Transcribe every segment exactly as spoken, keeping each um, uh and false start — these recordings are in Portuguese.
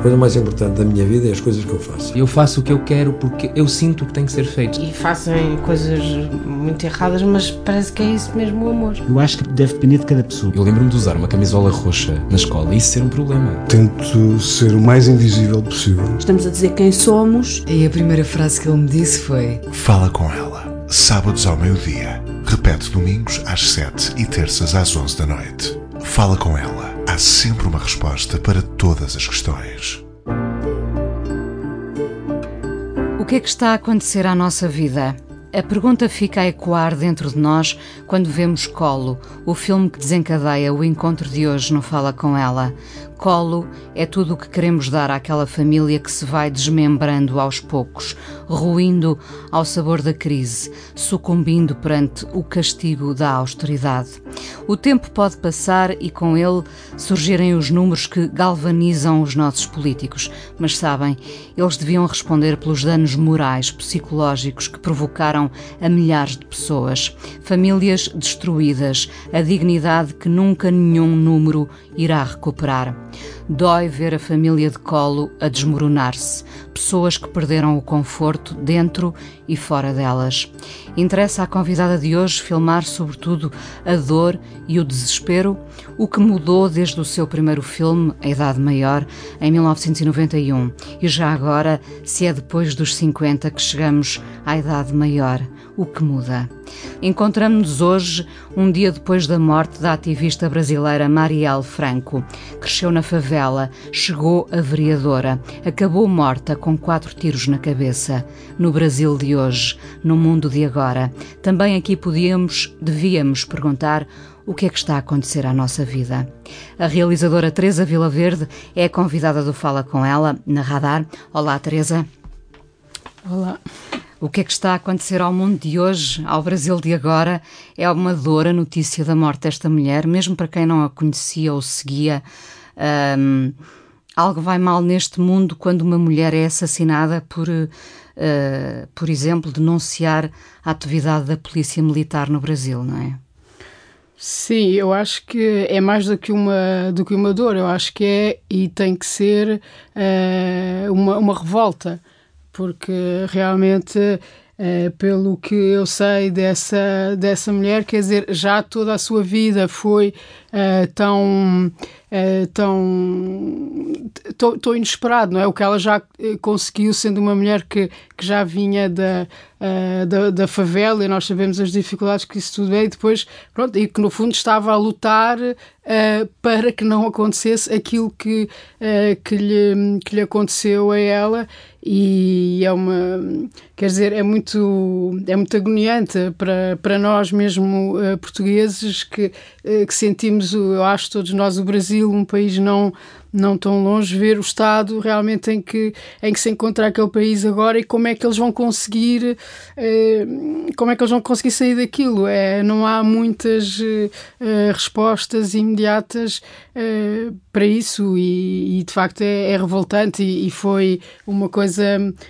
coisa mais importante da minha vida é as coisas que eu faço. Eu faço o que eu quero porque eu sinto que tem que ser feito. E fazem coisas muito erradas, mas parece que é isso mesmo o amor. Eu acho que deve depender de cada pessoa. Eu lembro-me de usar uma camisola roxa na escola e isso ser um problema. Tento ser o mais invisível possível. Estamos a dizer quem somos. E a primeira frase que ele me disse foi: Fala com ela, sábados ao meio-dia. Repete domingos às sete e terças às onze da noite. Fala com ela. Há sempre uma resposta para todas as questões. O que é que está a acontecer à nossa vida? A pergunta fica a ecoar dentro de nós quando vemos Colo, o filme que desencadeia o encontro de hoje no Fala Com Ela. Colo é tudo o que queremos dar àquela família que se vai desmembrando aos poucos, ruindo ao sabor da crise, sucumbindo perante o castigo da austeridade. O tempo pode passar e com ele surgirem os números que galvanizam os nossos políticos, mas sabem, eles deviam responder pelos danos morais, psicológicos que provocaram a milhares de pessoas, famílias destruídas, a dignidade que nunca nenhum número irá recuperar. Dói ver a família de Colo a desmoronar-se, pessoas que perderam o conforto dentro e fora delas. Interessa à convidada de hoje filmar sobretudo a dor e o desespero, o que mudou desde o seu primeiro filme, A Idade Maior, em mil novecentos e noventa e um, e já agora, se é depois dos cinquenta que chegamos à Idade Maior, o que muda? Encontramos-nos hoje, um dia depois da morte da ativista brasileira Marielle Franco. Cresceu na favela, chegou a vereadora, acabou morta com quatro tiros na cabeça. No Brasil de hoje, no mundo de agora, também aqui podíamos, devíamos perguntar o que é que está a acontecer à nossa vida. A realizadora Teresa Vilaverde é a convidada do Fala Com Ela, na Radar. Olá, Teresa. Olá. O que é que está a acontecer ao mundo de hoje, ao Brasil de agora? É uma dor a notícia da morte desta mulher, mesmo para quem não a conhecia ou seguia. Um, algo vai mal neste mundo quando uma mulher é assassinada por, uh, por exemplo, denunciar a atividade da polícia militar no Brasil, não é? Sim, eu acho que é mais do que uma, do que uma dor. Eu acho que é e tem que ser uh, uma, uma revolta. Porque realmente, uh, pelo que eu sei dessa, dessa mulher, quer dizer, já toda a sua vida foi uh, tão, uh, tão, tão, tão inesperado, não é? O que ela já conseguiu, sendo uma mulher que, que já vinha da, uh, da, da favela, e nós sabemos as dificuldades que isso tudo é, e depois, pronto, e que no fundo estava a lutar uh, para que não acontecesse aquilo que, uh, que, lhe, que lhe aconteceu a ela. E é uma, quer dizer, é muito, é muito agoniante para, para nós mesmo uh, portugueses que, uh, que sentimos, eu acho, todos nós, o Brasil, um país não, não tão longe, ver o estado realmente em que, em que se encontra aquele país agora e como é que eles vão conseguir, uh, como é que eles vão conseguir sair daquilo. É, não há muitas uh, respostas imediatas uh, para isso e, e de facto é, é revoltante e, e foi uma coisa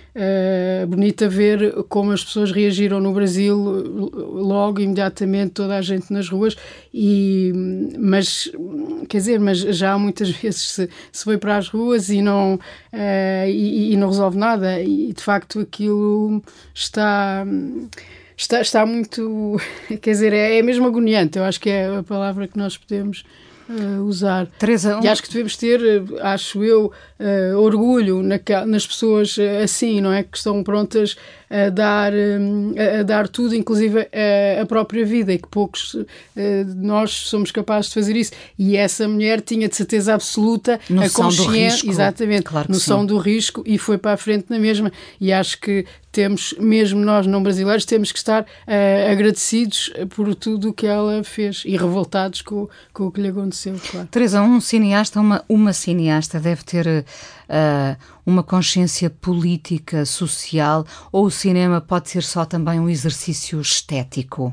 uh, bonita ver como as pessoas reagiram no Brasil logo, imediatamente, toda a gente nas ruas, e, mas, quer dizer, mas já muitas vezes se, se foi para as ruas e não, uh, e, e não resolve nada e de facto aquilo está... Está, está muito, quer dizer, é, é mesmo agoniante, eu acho que é a palavra que nós podemos uh, usar. Teresa, um... E acho que devemos ter, acho eu, uh, orgulho na, nas pessoas assim, não é? Que estão prontas a dar, a, a dar tudo, inclusive a, a própria vida, e que poucos uh, de nós somos capazes de fazer isso. E essa mulher tinha de certeza absoluta noção a consciência, do risco. Exatamente, claro noção sim. do risco, e foi para a frente na mesma. E acho que temos, mesmo nós não brasileiros, temos que estar uh, agradecidos por tudo o que ela fez e revoltados com, com o que lhe aconteceu, claro. Teresa, um cineasta, uma, uma cineasta deve ter uh, uma consciência política, social, ou o cinema pode ser só também um exercício estético?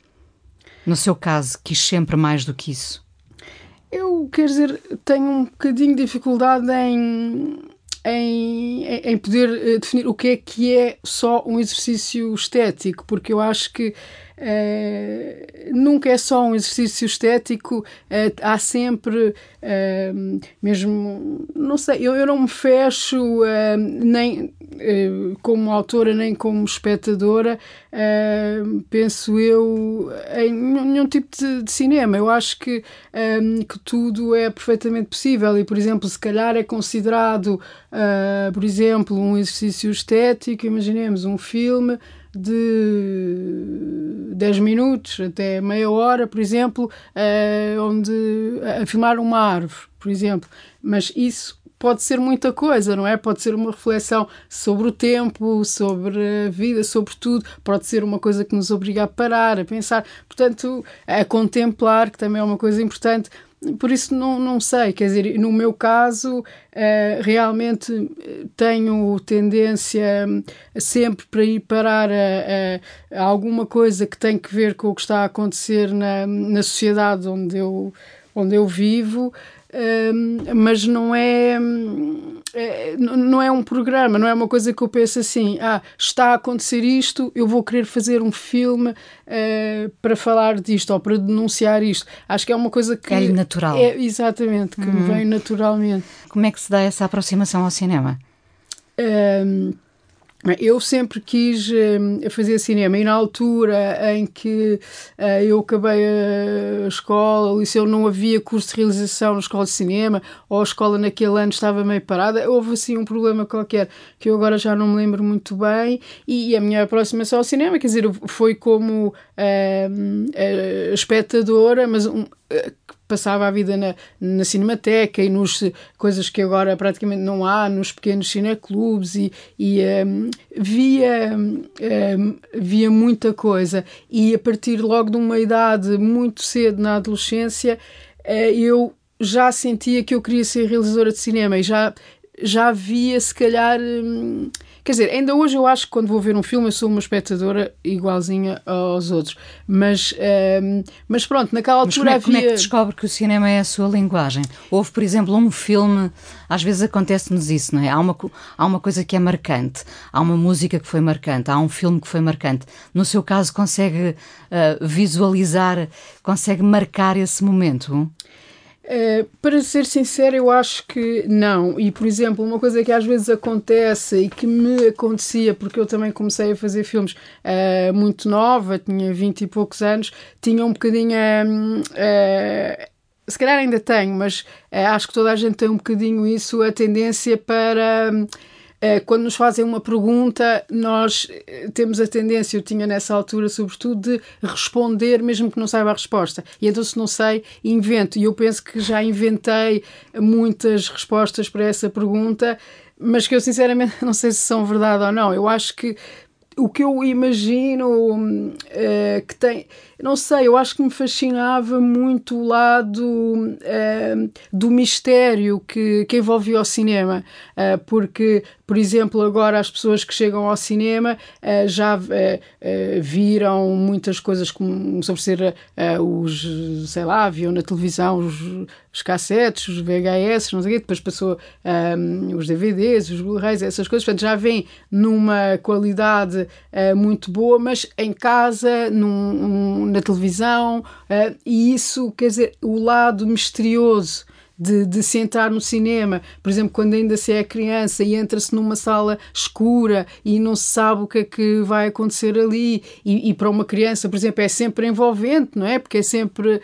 No seu caso, quis sempre mais do que isso? Eu, quer dizer, tenho um bocadinho de dificuldade em... em, em poder definir o que é que é só um exercício estético, porque eu acho que Uh, nunca é só um exercício estético, uh, há sempre, uh, mesmo, não sei, eu, eu não me fecho uh, nem uh, como autora nem como espectadora, uh, penso eu, em nenhum tipo de, de cinema. Eu acho que, um, que tudo é perfeitamente possível e, por exemplo, se calhar é considerado, uh, por exemplo, um exercício estético, imaginemos um filme de dez minutos até meia hora, por exemplo, uh, onde a filmar uma árvore, por exemplo. Mas isso pode ser muita coisa, não é? Pode ser uma reflexão sobre o tempo, sobre a vida, sobre tudo. Pode ser uma coisa que nos obriga a parar, a pensar. Portanto, a contemplar, que também é uma coisa importante. Por isso não, não sei, quer dizer, no meu caso uh, realmente tenho tendência sempre para ir parar a, a, a alguma coisa que tem que ver com o que está a acontecer na, na sociedade onde eu, onde eu vivo, uh, mas não é, é, não é um programa, não é uma coisa que eu penso assim, ah, está a acontecer isto, eu vou querer fazer um filme uh, para falar disto ou para denunciar isto. Acho que é uma coisa que... É natural. É, exatamente, que hum. me vem naturalmente. Como é que se dá essa aproximação ao cinema? Um, Eu sempre quis uh, fazer cinema e na altura em que uh, eu acabei a escola, o liceu, não havia curso de realização na escola de cinema, ou a escola naquele ano estava meio parada, houve assim um problema qualquer que eu agora já não me lembro muito bem, e, e a minha aproximação ao cinema, quer dizer, foi como uh, uh, espectadora, mas um, uh, passava a vida na, na Cinemateca e nos coisas que agora praticamente não há, nos pequenos cineclubes, e, e um, via, um, via muita coisa, e a partir logo de uma idade muito cedo na adolescência eu já sentia que eu queria ser realizadora de cinema e já, já via se calhar... Um, Quer dizer, ainda hoje eu acho que quando vou ver um filme eu sou uma espectadora igualzinha aos outros. Mas, um, mas pronto, naquela altura mas como é, havia... como é que descobre que o cinema é a sua linguagem? Houve, por exemplo, um filme, às vezes acontece-nos isso, não é? Há uma, há uma coisa que é marcante, há uma música que foi marcante, há um filme que foi marcante. No seu caso, consegue uh, visualizar, consegue marcar esse momento? Uh, para ser sincero, eu acho que não. E, por exemplo, uma coisa que às vezes acontece e que me acontecia, porque eu também comecei a fazer filmes uh, muito nova, tinha vinte e poucos anos, tinha um bocadinho... Uh, uh, se calhar ainda tenho, mas uh, acho que toda a gente tem um bocadinho isso, a tendência para... Uh, Quando nos fazem uma pergunta, nós temos a tendência, eu tinha nessa altura sobretudo, de responder mesmo que não saiba a resposta. E então, se não sei, invento. E eu penso que já inventei muitas respostas para essa pergunta, mas que eu sinceramente não sei se são verdade ou não. Eu acho que o que eu imagino uh, que tem... Não sei, eu acho que me fascinava muito o lado uh, do mistério que, que envolvia o cinema, uh, porque, por exemplo, agora as pessoas que chegam ao cinema uh, já uh, uh, viram muitas coisas como sobre ser uh, os, sei lá, viam na televisão os, os cassetes, os V H S, não sei o quê, depois passou um, os D V Ds, os Blu-rays, essas coisas, portanto já vêm numa qualidade uh, muito boa, mas em casa, num, um, na televisão, uh, e isso, quer dizer, o lado misterioso de, de se entrar no cinema, por exemplo, quando ainda se é criança e entra-se numa sala escura e não se sabe o que é que vai acontecer ali, e, e para uma criança, por exemplo, é sempre envolvente, não é? Porque é sempre...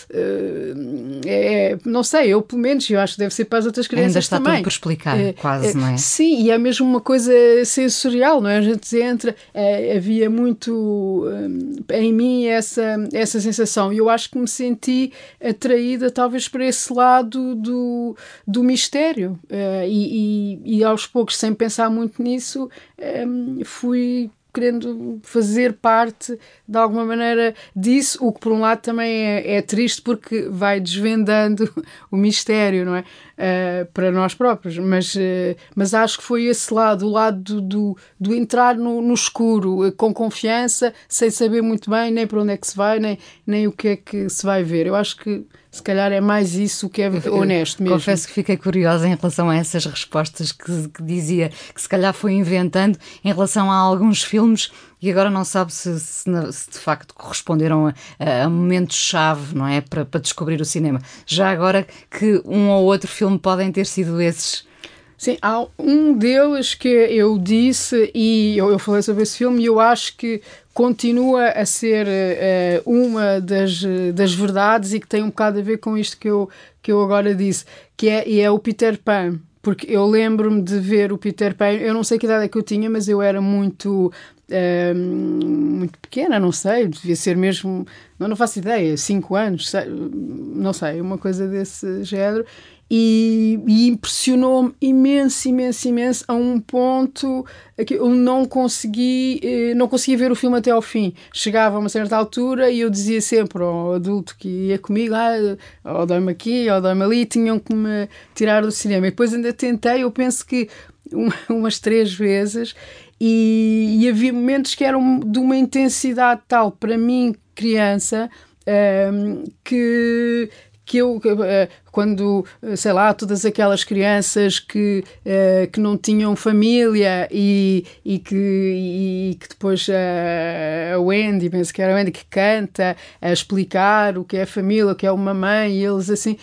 Uh, é, não sei, eu pelo menos, eu acho que deve ser para as outras crianças ainda está também. Tudo por explicar, é, quase, é, não é? Sim, e é mesmo uma coisa sensorial, não é? A gente entra, é, havia muito um, em mim essa, essa sensação, e eu acho que me senti atraída talvez para esse lado do, do mistério, uh, e, e, e aos poucos, sem pensar muito nisso, um, fui querendo fazer parte de alguma maneira disso, o que por um lado também é, é triste porque vai desvendando o mistério, não é? uh, para nós próprios, mas, uh, mas acho que foi esse lado, o lado do, do, do entrar no, no escuro, uh, com confiança, sem saber muito bem nem para onde é que se vai, nem, nem o que é que se vai ver. Eu acho que se calhar é mais isso que é honesto mesmo. Confesso que fiquei curiosa em relação a essas respostas que, que dizia que se calhar foi inventando em relação a alguns filmes e agora não sabe se, se, se de facto corresponderam a, a momentos-chave, não é? Para, para descobrir o cinema. Já agora que um ou outro filme podem ter sido esses. Sim, há um deles que eu disse e eu, eu falei sobre esse filme e eu acho que continua a ser uh, uma das, das verdades e que tem um bocado a ver com isto que eu, que eu agora disse, que é, e é o Peter Pan. Porque eu lembro-me de ver o Peter Pan, eu não sei que idade é que eu tinha, mas eu era muito, uh, muito pequena, não sei, devia ser mesmo, não, não faço ideia, cinco anos, sei, não sei, uma coisa desse género. E, e impressionou-me imenso, imenso, imenso a um ponto que eu não consegui, não conseguia ver o filme até ao fim. Chegava a uma certa altura e eu dizia sempre ao adulto que ia comigo, ah, ou dói-me aqui, ou dói-me ali, tinham que me tirar do cinema. E depois ainda tentei, eu penso que uma, umas três vezes, e, e havia momentos que eram de uma intensidade tal, para mim, criança, um, que... que eu, quando, sei lá, todas aquelas crianças que, que não tinham família e, e, que, e que depois a Wendy, penso que era a Wendy, que canta a explicar o que é a família, o que é uma mãe, e eles assim,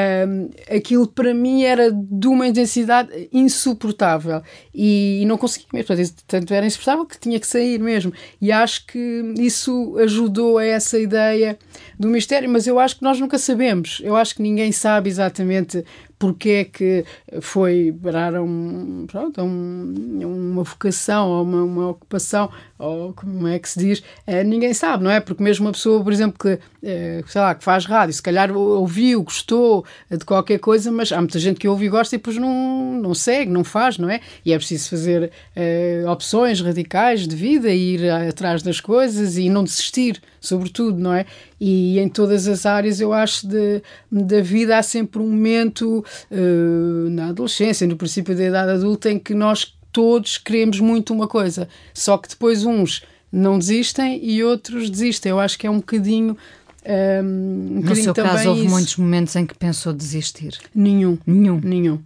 aquilo para mim era de uma intensidade insuportável e não conseguia mesmo, tanto era insuportável que tinha que sair mesmo, e acho que isso ajudou a essa ideia do mistério, mas eu acho que nós nunca sabemos, eu acho que ninguém sabe exatamente porque é que foi parar a, um, pronto, a um, uma vocação ou uma, uma ocupação, ou como é que se diz, é, ninguém sabe, não é? Porque mesmo uma pessoa, por exemplo, que, é, sei lá, que faz rádio, se calhar ouviu, gostou de qualquer coisa, mas há muita gente que ouve e gosta e depois não, não segue, não faz, não é? E é preciso fazer é, opções radicais de vida, ir atrás das coisas e não desistir, sobretudo, não é? E em todas as áreas, eu acho, de, da vida há sempre um momento uh, na adolescência, no princípio da idade adulta, em que nós todos queremos muito uma coisa, só que depois uns não desistem e outros desistem. Eu acho que é um bocadinho... Um, um no bocadinho seu caso, houve isso. muitos momentos em que pensou desistir? Nenhum. Nenhum? Nenhum.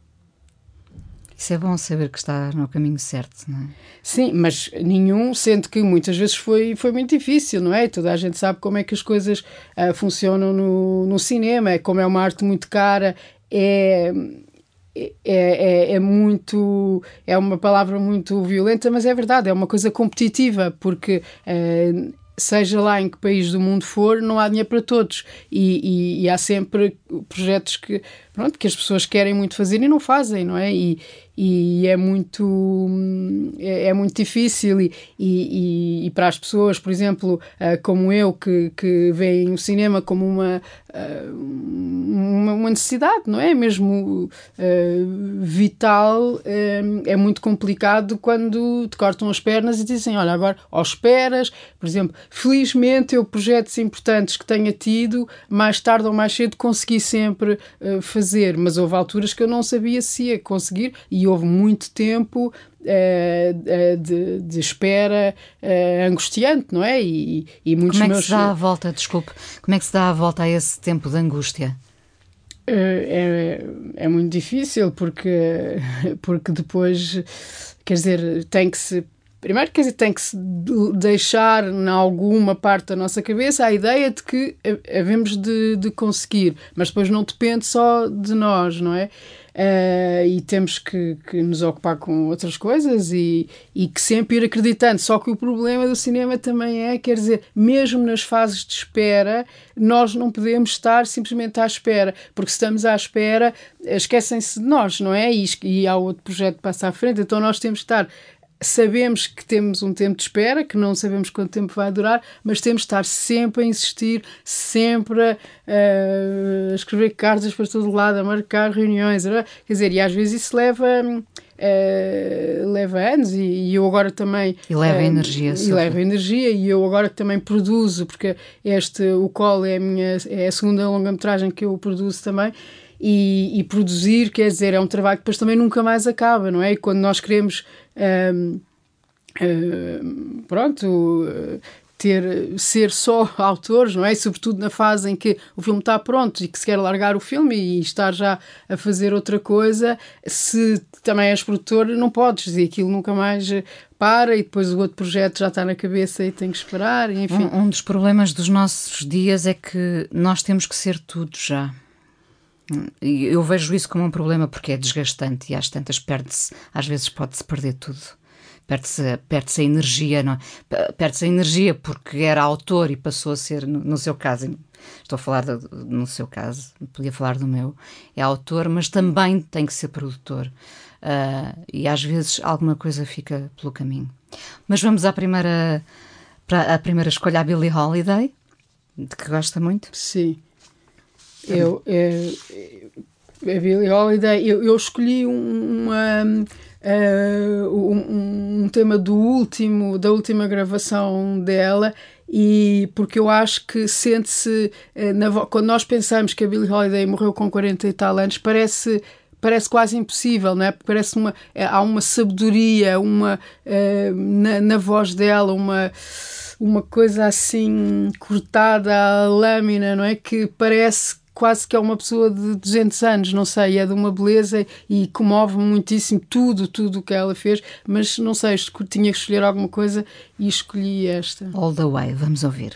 Isso é bom saber que está no caminho certo, não é? Sim, mas nenhum, sendo que muitas vezes foi, foi muito difícil, não é? Toda a gente sabe como é que as coisas uh, funcionam no, no cinema, como é uma arte muito cara, é, é, é, é muito... é uma palavra muito violenta, mas é verdade, é uma coisa competitiva, porque... Uh, seja lá em que país do mundo for, não há dinheiro para todos e, e, e há sempre projetos que, pronto, que as pessoas querem muito fazer e não fazem, não é? E, e é muito é, é muito difícil e, e, e para as pessoas, por exemplo, uh, como eu, que, que veem o cinema como uma, uh, uma, uma necessidade, não é? Mesmo uh, vital, uh, é muito complicado quando te cortam as pernas e dizem, olha, agora, ou esperas, por exemplo, felizmente eu projetos importantes que tenha tido, mais tarde ou mais cedo consegui sempre uh, fazer, mas houve alturas que eu não sabia se ia conseguir e houve muito tempo uh, uh, de, de espera uh, angustiante, não é? E, e muitos como é que meus... se dá a volta, desculpe, como é que se dá a volta a esse tempo de angústia? Uh, é, é muito difícil porque, porque depois, quer dizer, tem que se Primeiro, quer dizer, tem que se deixar em alguma parte da nossa cabeça a ideia de que havemos de, de conseguir, mas depois não depende só de nós, não é? Uh, e temos que, que nos ocupar com outras coisas e, e que sempre ir acreditando. Só que o problema do cinema também é, quer dizer, mesmo nas fases de espera, nós não podemos estar simplesmente à espera, porque se estamos à espera, esquecem-se de nós, não é? E, e há outro projeto que passa à frente, então nós temos que estar... Sabemos que temos um tempo de espera, que não sabemos quanto tempo vai durar, mas temos de estar sempre a insistir, sempre a, a escrever cartas para todo lado, a marcar reuniões, quer dizer, e às vezes isso leva, uh, leva anos e, e eu agora também... E leva uh, energia. E leva energia e eu agora também produzo, porque este, o Colo é a, minha, é a segunda longa-metragem que eu produzo também, e, e produzir, quer dizer, é um trabalho que depois também nunca mais acaba, não é? E quando nós queremos, um, um, pronto, ter, ser só autores, não é? E sobretudo na fase em que o filme está pronto e que se quer largar o filme e estar já a fazer outra coisa, se também és produtor, não podes dizer aquilo nunca mais para e depois o outro projeto já está na cabeça e tem que esperar, e enfim. Um, um dos problemas dos nossos dias é que nós temos que ser tudo já. E eu vejo isso como um problema porque é desgastante e às tantas perde-se, às vezes pode-se perder tudo. Perde-se, perde-se a energia, não é? Perde-se a energia porque era autor e passou a ser, no, no seu caso, estou a falar de, no seu caso, podia falar do meu, é autor, mas também tem que ser produtor. Uh, e às vezes alguma coisa fica pelo caminho. Mas vamos à primeira, para a primeira escolha, a Billie Holiday, de que gosta muito. Sim. Eu, é, a Billie Holiday, eu, eu escolhi uma... Uh, um, um tema do último, da última gravação dela, e porque eu acho que sente-se, uh, na, quando nós pensamos que a Billie Holiday morreu com quarenta e tal anos, parece, parece quase impossível, não é? Porque parece uma, há uma sabedoria uma, uh, na, na voz dela, uma, uma coisa assim cortada à lâmina, não é? Que parece quase que é uma pessoa de duzentos anos, não sei, é de uma beleza e comove-me muitíssimo tudo, tudo o que ela fez, mas não sei, tinha que escolher alguma coisa e escolhi esta. All the Way, vamos ouvir.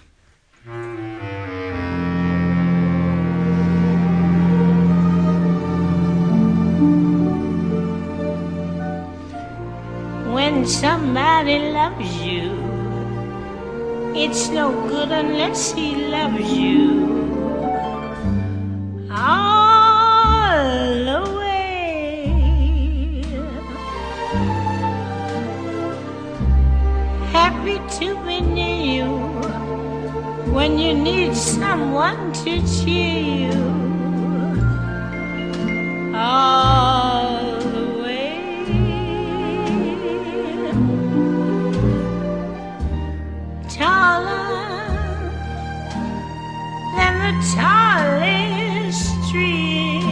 When somebody loves you, it's no good unless he loves you. All the way, happy to be near you when you need someone to cheer you. All the way, taller than the tallest trees.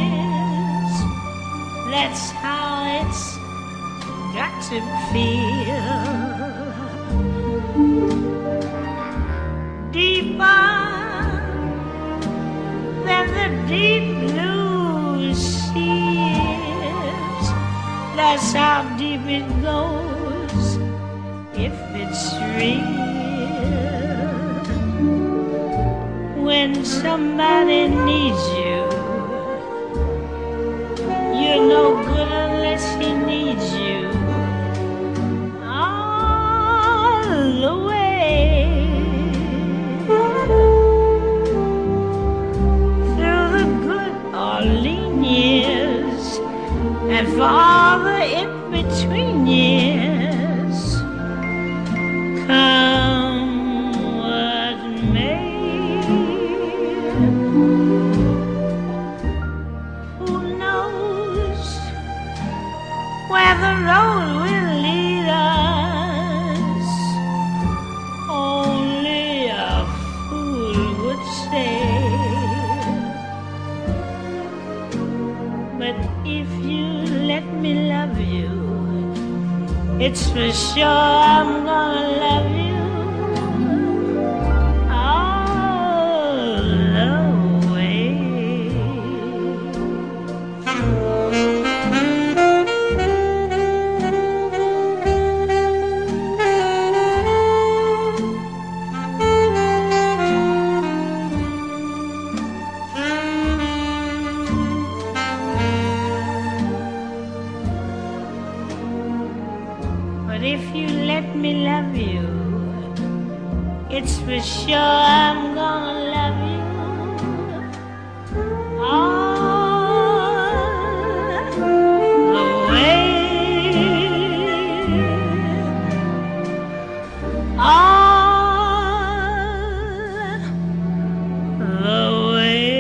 That's how it's got to feel. Deeper than the deep blue sea is. That's how deep it goes if it's real. When somebody needs you, you're no good unless he needs you. All the way, through the good or lean years, and for all the in-between years, come what may. Where the road will lead us, only a fool would say. But if you let me love you, it's for sure I'm gonna love you. It's for sure I'm gonna love you all the way, all the way.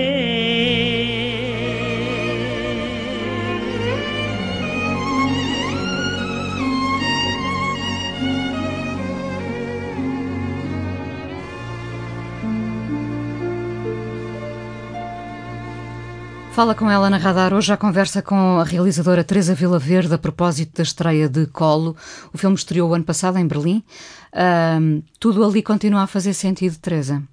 Fala com ela na Radar. Hoje a conversa com a realizadora Teresa Vilaverde a propósito da estreia de Colo. O filme estreou o ano passado em Berlim. Um, tudo ali continua a fazer sentido, Teresa?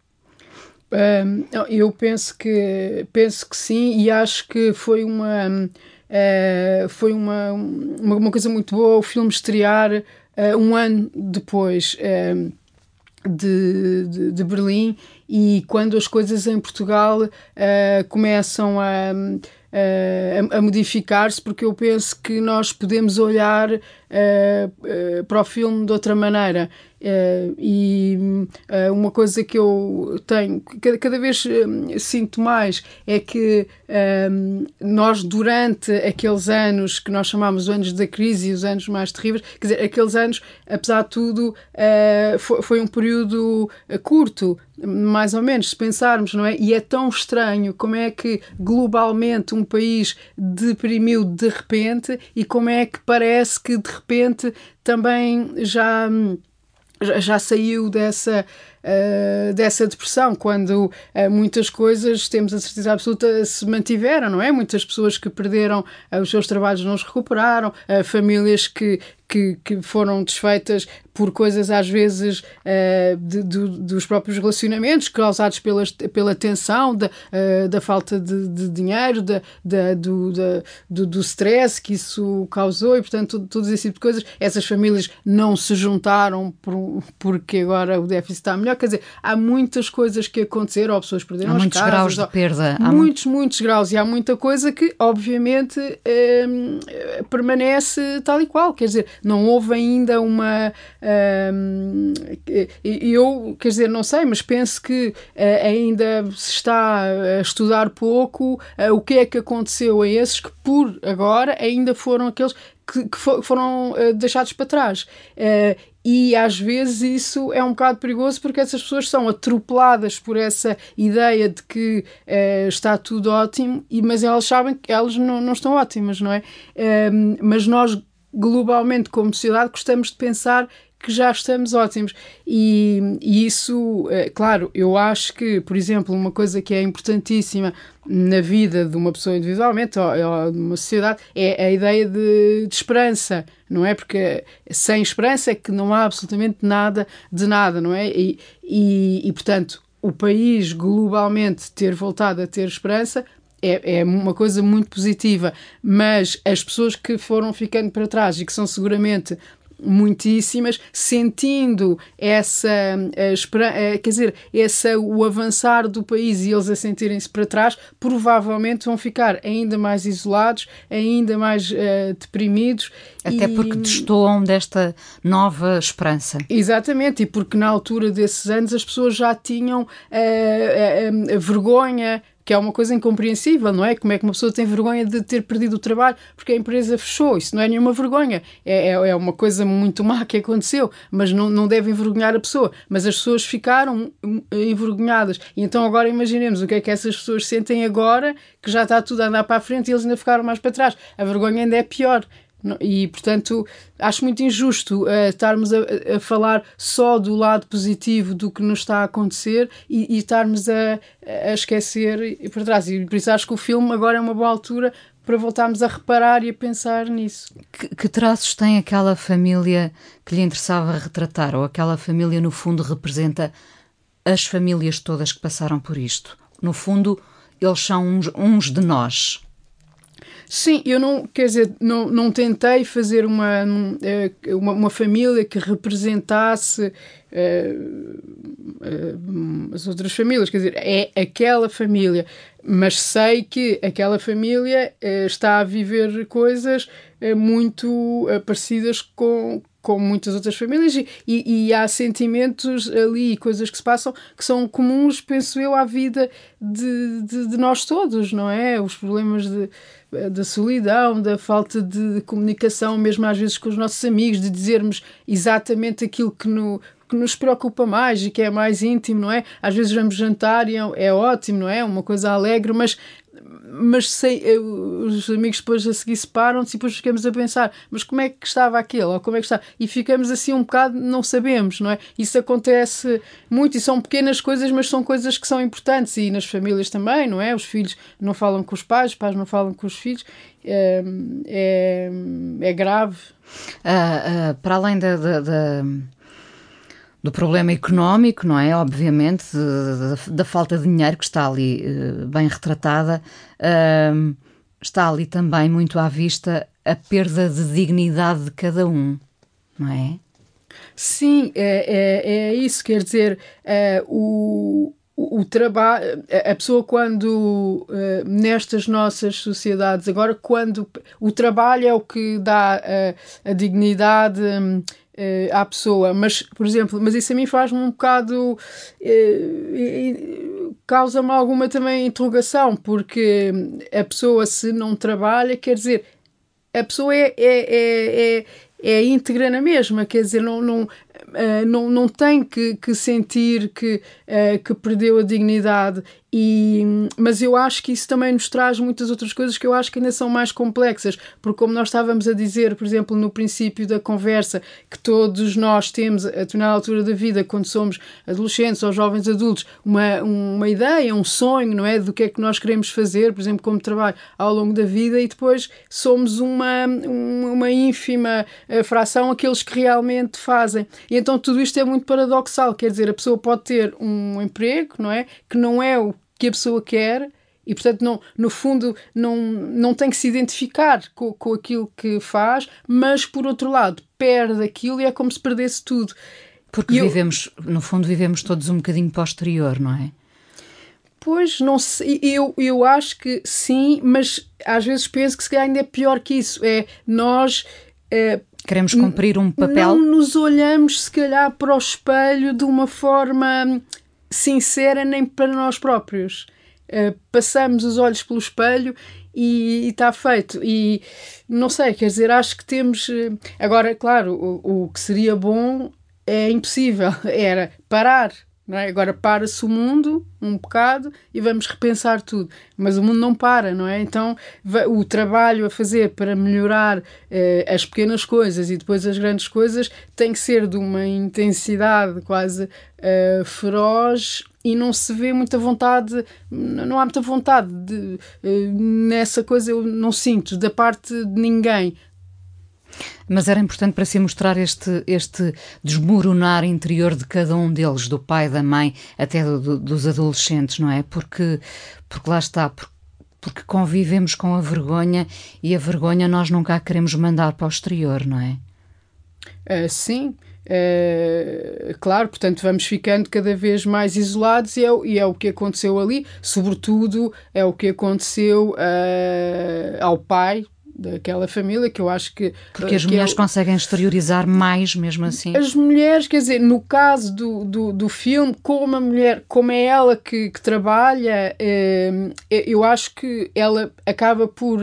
Um, eu penso que, penso que sim, e acho que foi uma, uh, foi uma, uma, uma coisa muito boa o filme estrear uh, um ano depois uh, de, de, de Berlim, e quando as coisas em Portugal uh, começam a, a, a modificar-se, porque eu penso que nós podemos olhar uh, uh, para o filme de outra maneira. Uh, e uh, uma coisa que eu tenho, cada, cada vez uh, sinto mais, é que uh, nós, durante aqueles anos que nós chamamos os anos da crise e os anos mais terríveis, quer dizer, aqueles anos, apesar de tudo, uh, foi, foi um período uh, curto, mais ou menos, se pensarmos, não é? E é tão estranho como é que globalmente um país deprimiu de repente, e como é que parece que de repente também já... já saiu dessa, uh, dessa depressão, quando uh, muitas coisas, temos a certeza absoluta, se mantiveram, não é? Muitas pessoas que perderam uh, os seus trabalhos não os recuperaram, uh, famílias que, que, que foram desfeitas por coisas às vezes uh, de, de, dos próprios relacionamentos, causados pela, pela tensão, da, uh, da falta de, de dinheiro, da, da, do, da, do, do stress que isso causou, e portanto todo, todo esse tipo de coisas. Essas famílias não se juntaram por, porque agora o déficit está melhor. Quer dizer, há muitas coisas que aconteceram, ou pessoas perderam as casas. Há muitos graus de perda. Há muitos, muito... muitos graus, e há muita coisa que obviamente um, permanece tal e qual. Quer dizer, não houve ainda uma... Um, eu, quer dizer, não sei, mas penso que uh, ainda se está a estudar pouco uh, o que é que aconteceu a esses que por agora ainda foram aqueles que, que for, foram uh, deixados para trás. Uh, e às vezes isso é um bocado perigoso, porque essas pessoas são atropeladas por essa ideia de que uh, está tudo ótimo, e, mas elas sabem que elas não, não estão ótimas, não é? Uh, mas nós, globalmente, como sociedade, gostamos de pensar que já estamos ótimos, e, e isso, é, claro, eu acho que, por exemplo, uma coisa que é importantíssima na vida de uma pessoa individualmente, ou, ou de uma sociedade, é a ideia de, de esperança, não é? Porque sem esperança é que não há absolutamente nada de nada, não é? E, e, e portanto, o país globalmente ter voltado a ter esperança É, é uma coisa muito positiva, mas as pessoas que foram ficando para trás, e que são seguramente muitíssimas, sentindo essa, a, quer dizer, essa, o avançar do país, e eles a sentirem-se para trás, provavelmente vão ficar ainda mais isolados, ainda mais uh, deprimidos. Até e... porque destoam desta nova esperança. Exatamente, e porque na altura desses anos as pessoas já tinham uh, a, a, a vergonha, que é uma coisa incompreensível, não é? Como é que uma pessoa tem vergonha de ter perdido o trabalho porque a empresa fechou? Isso não é nenhuma vergonha. É, é, é uma coisa muito má que aconteceu, mas não, não deve envergonhar a pessoa. Mas as pessoas ficaram envergonhadas. E então agora imaginemos o que é que essas pessoas sentem agora, que já está tudo a andar para a frente, e eles ainda ficaram mais para trás. A vergonha ainda é pior. E, portanto, acho muito injusto uh, estarmos a, a falar só do lado positivo do que nos está a acontecer, e, e estarmos a, a esquecer e para trás. E por isso acho que o filme agora é uma boa altura para voltarmos a reparar e a pensar nisso. Que, que traços tem aquela família que lhe interessava retratar? Ou aquela família, no fundo, representa as famílias todas que passaram por isto? No fundo, eles são uns, uns de nós. Sim, eu não, quer dizer, não, não tentei fazer uma, uma, uma família que representasse uh, uh, as outras famílias, quer dizer, é aquela família, mas sei que aquela família uh, está a viver coisas uh, muito uh, parecidas com, com muitas outras famílias, e, e, e há sentimentos ali, coisas que se passam, que são comuns, penso eu, à vida de, de, de nós todos, não é? Os problemas de da solidão, da falta de comunicação, mesmo às vezes com os nossos amigos, de dizermos exatamente aquilo que, no, que nos preocupa mais e que é mais íntimo, não é? Às vezes vamos jantar e é, é ótimo, não é? Uma coisa alegre, mas mas sei, os amigos depois a seguir separam-se e depois ficamos a pensar, mas como é que estava aquele, ou como é que está? E ficamos assim um bocado, não sabemos, não é? Isso acontece muito e são pequenas coisas, mas são coisas que são importantes, e nas famílias também, não é? Os filhos não falam com os pais, os pais não falam com os filhos, é, é, é grave. Uh, uh, para além da... da, da... do problema económico, não é? Obviamente, da, da falta de dinheiro que está ali uh, bem retratada, uh, está ali também muito à vista a perda de dignidade de cada um, não é? Sim, é, é, é isso, quer dizer, é, o, o, o trabalho, a pessoa quando, uh, nestas nossas sociedades, agora quando o trabalho é o que dá uh, a dignidade um, Uh, à pessoa, mas, por exemplo, mas isso a mim faz-me um bocado uh, causa-me alguma também interrogação, porque a pessoa, se não trabalha, quer dizer, a pessoa é, é, é, é, é íntegra na mesma, quer dizer, não, não, uh, não, não tem que, que sentir que, uh, que perdeu a dignidade. E, mas eu acho que isso também nos traz muitas outras coisas que eu acho que ainda são mais complexas, porque como nós estávamos a dizer, por exemplo, no princípio da conversa, que todos nós temos, a determinada altura da vida, quando somos adolescentes ou jovens adultos, uma, uma ideia, um sonho, não é? Do que é que nós queremos fazer, por exemplo, como trabalho ao longo da vida, e depois somos uma, uma ínfima fração aqueles que realmente fazem. E então tudo isto é muito paradoxal, quer dizer, a pessoa pode ter um emprego, não é? Que não é o que a pessoa quer e, portanto, não, no fundo não, não tem que se identificar com, com aquilo que faz, mas, por outro lado, perde aquilo e é como se perdesse tudo. Porque eu, vivemos, no fundo, vivemos todos um bocadinho posterior, não é? Pois, não sei, eu, eu acho que sim, mas às vezes penso que se calhar ainda é pior que isso. É nós... É, queremos cumprir um papel. Não nos olhamos, se calhar, para o espelho de uma forma sincera nem para nós próprios. Uh, passamos os olhos pelo espelho e está feito. E não sei, quer dizer, acho que temos... Uh, agora, claro, o, o que seria bom é impossível. Era parar. Não é? Agora para-se o mundo um bocado e vamos repensar tudo, mas o mundo não para, não é? Então o trabalho a fazer para melhorar eh, as pequenas coisas e depois as grandes coisas tem que ser de uma intensidade quase eh, feroz, e não se vê muita vontade, não há muita vontade de, eh, nessa coisa, eu não sinto da parte de ninguém. Mas era importante para si mostrar este, este desmoronar interior de cada um deles, do pai, da mãe, até do, do, dos adolescentes, não é? Porque, porque lá está, porque, porque convivemos com a vergonha e a vergonha nós nunca a queremos mandar para o exterior, não é? Uh, sim, uh, claro, portanto vamos ficando cada vez mais isolados e é, e é o que aconteceu ali, sobretudo é o que aconteceu uh, ao pai daquela família, que eu acho que... Porque as que mulheres é, conseguem exteriorizar mais mesmo assim. As mulheres, quer dizer, no caso do, do, do filme, como a mulher, como é ela que, que trabalha, eh, eu acho que ela acaba por,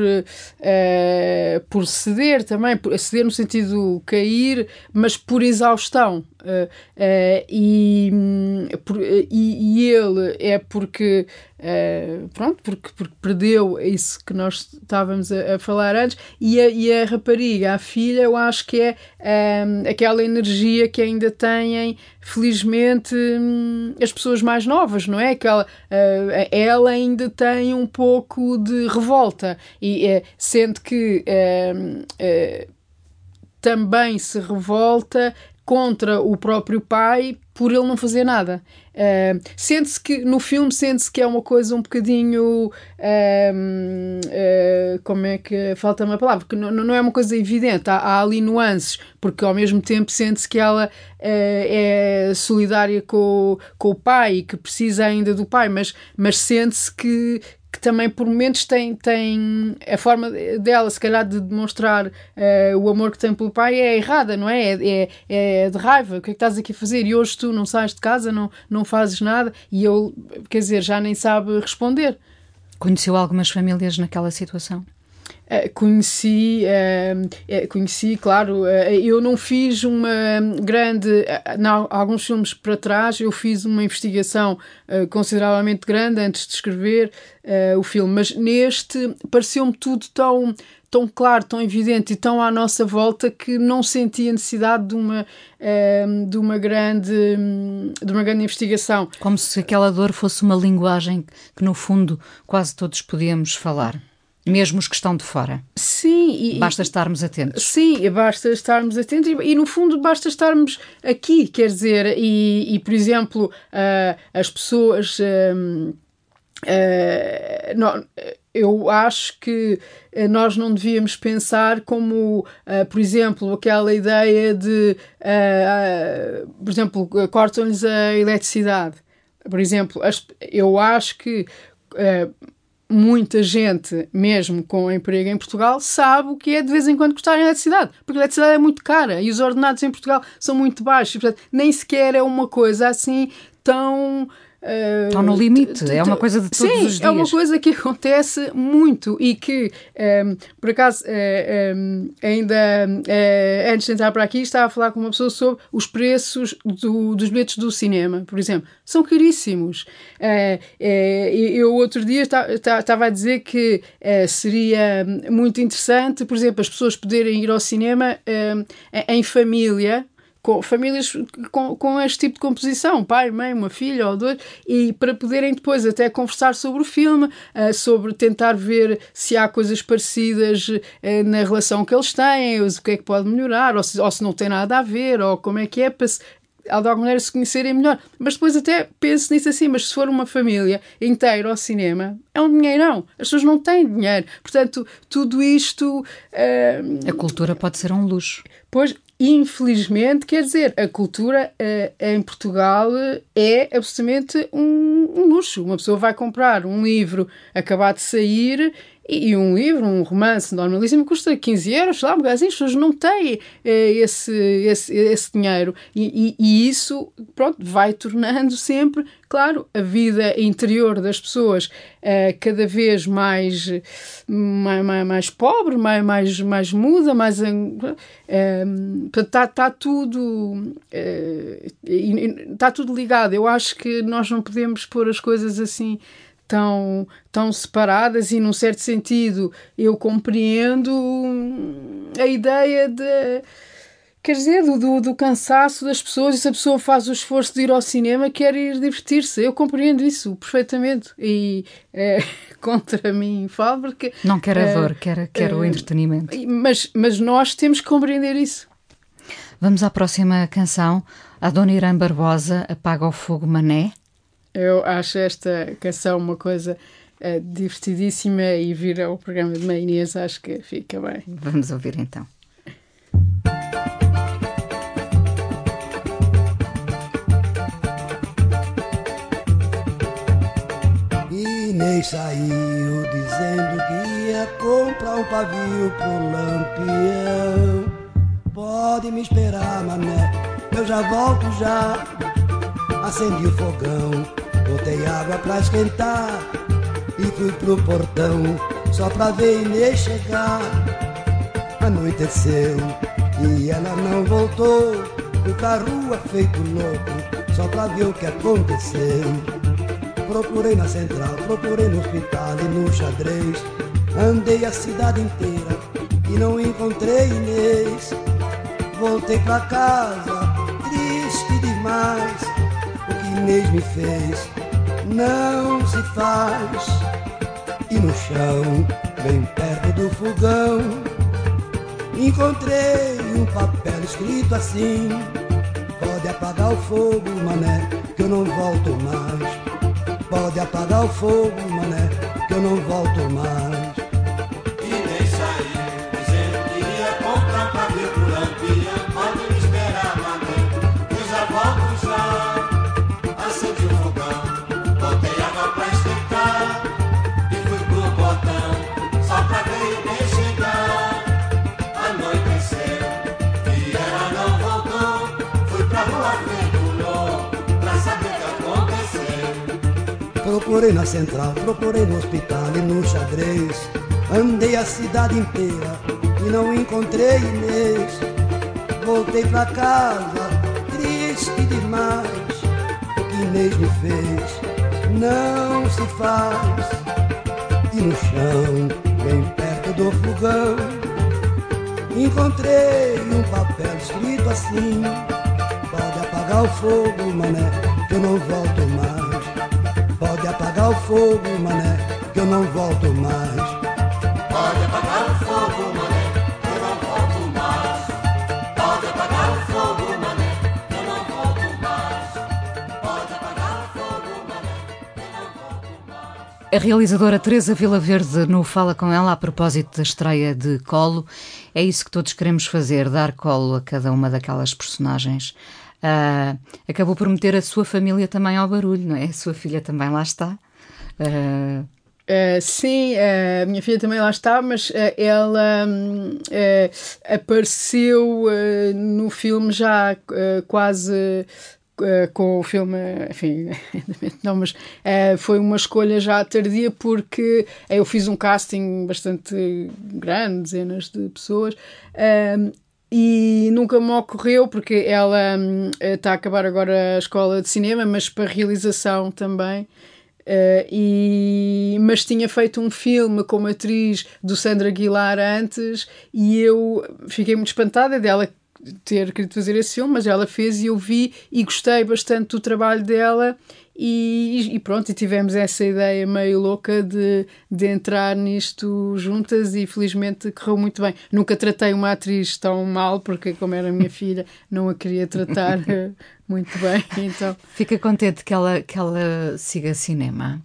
eh, por ceder também, por ceder no sentido cair, mas por exaustão. Uh, uh, e, por, e, e ele é porque uh, pronto, porque, porque perdeu isso que nós estávamos a, a falar antes, e a, e a rapariga, a filha, eu acho que é um, aquela energia que ainda têm, felizmente, um, as pessoas mais novas, não é? Aquela, uh, ela ainda tem um pouco de revolta, e uh, sente que uh, uh, também se revolta contra o próprio pai por ele não fazer nada. Uh, sente-se que, no filme, sente-se que é uma coisa um bocadinho... Uh, uh, como é que... Falta uma palavra. Porque não, não é uma coisa evidente. Há, há ali nuances. Porque, ao mesmo tempo, sente-se que ela uh, é solidária com, com o pai e que precisa ainda do pai. Mas, mas sente-se que... que também por momentos tem, tem a forma dela, se calhar, de demonstrar uh, o amor que tem pelo pai é errada, não é? É, é? é de raiva. O que é que estás aqui a fazer? E hoje tu não sais de casa, não, não fazes nada, e ele, quer dizer, já nem sabe responder. Conheceu algumas famílias naquela situação? conheci, uh, conheci, claro, uh, eu não fiz uma grande, uh, não, alguns filmes para trás, eu fiz uma investigação uh, consideravelmente grande antes de escrever uh, o filme, mas neste pareceu-me tudo tão, tão claro, tão evidente e tão à nossa volta que não senti a necessidade de uma, uh, de uma grande, de uma grande investigação. Como se aquela dor fosse uma linguagem que, no fundo, quase todos podíamos falar. Mesmo os que estão de fora. Sim. E, basta estarmos atentos. Sim, basta estarmos atentos e, e no fundo, basta estarmos aqui, quer dizer, e, e por exemplo, uh, as pessoas... Uh, uh, não, eu acho que nós não devíamos pensar como, uh, por exemplo, aquela ideia de, uh, uh, por exemplo, cortam-lhes a eletricidade. Por exemplo, as, eu acho que... Uh, muita gente, mesmo com emprego em Portugal, sabe o que é de vez em quando custar a eletricidade, porque a eletricidade é muito cara e os ordenados em Portugal são muito baixos, portanto, nem sequer é uma coisa assim tão... Uh, Estão no limite, é uma coisa de todos sim, os dias. Sim, é uma coisa que acontece muito e que, um, por acaso, uh, um, ainda uh, antes de entrar para aqui, estava a falar com uma pessoa sobre os preços do, dos bilhetes do cinema, por exemplo. São caríssimos. Uh, uh, eu, outro dia, estava a dizer que uh, seria muito interessante, por exemplo, as pessoas poderem ir ao cinema uh, em família, com famílias com, com este tipo de composição, pai, mãe, uma filha ou dois, e para poderem depois até conversar sobre o filme, uh, sobre tentar ver se há coisas parecidas uh, na relação que eles têm, ou o que é que pode melhorar, ou se, ou se não tem nada a ver, ou como é que é, para se, de alguma maneira se conhecerem melhor. Mas depois até penso nisso assim, mas se for uma família inteira ao cinema, é um dinheirão. As pessoas não têm dinheiro. Portanto, tudo isto... Uh, a cultura pode ser um luxo. Pois, infelizmente, quer dizer, a cultura uh, em Portugal é absolutamente um, um luxo. Uma pessoa vai comprar um livro acabado de sair e, e um livro, um romance normalíssimo, custa quinze euros, sei lá, assim, as pessoas não têm uh, esse, esse, esse dinheiro. E, e, e isso, pronto, vai tornando sempre, claro, a vida interior das pessoas uh, cada vez mais, mais, mais, mais pobre, mais, mais, mais muda, mais... Uh, Está tá tudo está uh, tudo ligado. Eu acho que nós não podemos pôr as coisas assim tão, tão separadas e, num certo sentido, eu compreendo a ideia de... Quer dizer, do, do, do cansaço das pessoas, e se a pessoa faz o esforço de ir ao cinema, quer ir divertir-se. Eu compreendo isso perfeitamente. E é, contra mim falo porque... Não quer a é, dor, quer, quer é, o entretenimento. Mas, mas nós temos que compreender isso. Vamos à próxima canção. A Dona Irã Barbosa, Apaga o Fogo Mané. Eu acho esta canção uma coisa é, divertidíssima, e vir ao programa de Mãe Inês acho que fica bem. Vamos ouvir então. Inês saiu dizendo que ia comprar um pavio pro Lampião. Pode me esperar, mané, eu já volto já. Acendi o fogão, botei água pra esquentar e fui pro portão só pra ver Inês chegar. Anoiteceu e ela não voltou. Fui pra rua feito louco só pra ver o que aconteceu. Procurei na central, procurei no hospital e no xadrez. Andei a cidade inteira e não encontrei Inês. Voltei pra casa, triste demais. O que Inês me fez não se faz. E no chão, bem perto do fogão, encontrei um papel escrito assim: pode apagar o fogo, mané, que eu não volto mais. Pode apagar o fogo, mané, que eu não volto mais. Inês saiu dizendo que ia comprar um pavio pro Lampião. Pode me esperar, mané, eu já volto já. Acendi o fogão, botei água pra esquentar e fui pro portão só pra ver Inês chegar. Anoiteceu e ela não voltou. Fui pra rua feito louco pra saber o que aconteceu. Procurei na central, procurei no hospital e no xadrez. Andei a cidade inteira e não encontrei Inês. Voltei pra casa, triste demais. O que Inês me fez não se faz. E no chão, bem perto do fogão, encontrei um papel escrito assim: pode apagar o fogo, mané, que eu não volto mais. Pode apagar o fogo, mané, que eu não volto mais. Pode apagar o fogo, mané, eu não volto mais. Pode apagar o fogo, mané, eu não volto mais. Pode apagar o fogo, mané, eu não volto mais. A realizadora Teresa Vilaverde no Fala Com Ela a propósito da estreia de Colo. É isso que todos queremos fazer, dar colo a cada uma daquelas personagens. Uh, acabou por meter a sua família também ao barulho, não é? A sua filha também lá está. Uh... Uh, sim, uh, a minha filha também lá está, mas uh, ela uh, apareceu uh, no filme já uh, quase uh, com o filme, enfim, não, mas uh, foi uma escolha já tardia porque uh, eu fiz um casting bastante grande, dezenas de pessoas, uh, e nunca me ocorreu, porque ela uh, está a acabar agora a escola de cinema, mas para realização também. Uh, e, mas tinha feito um filme como atriz do Sandra Aguilar antes e eu fiquei muito espantada dela ter querido fazer esse filme, mas ela fez e eu vi e gostei bastante do trabalho dela e, e pronto, e tivemos essa ideia meio louca de, de entrar nisto juntas e felizmente correu muito bem. Nunca tratei uma atriz tão mal, porque como era minha filha não a queria tratar muito bem, então... Fica contente que ela, que ela siga cinema?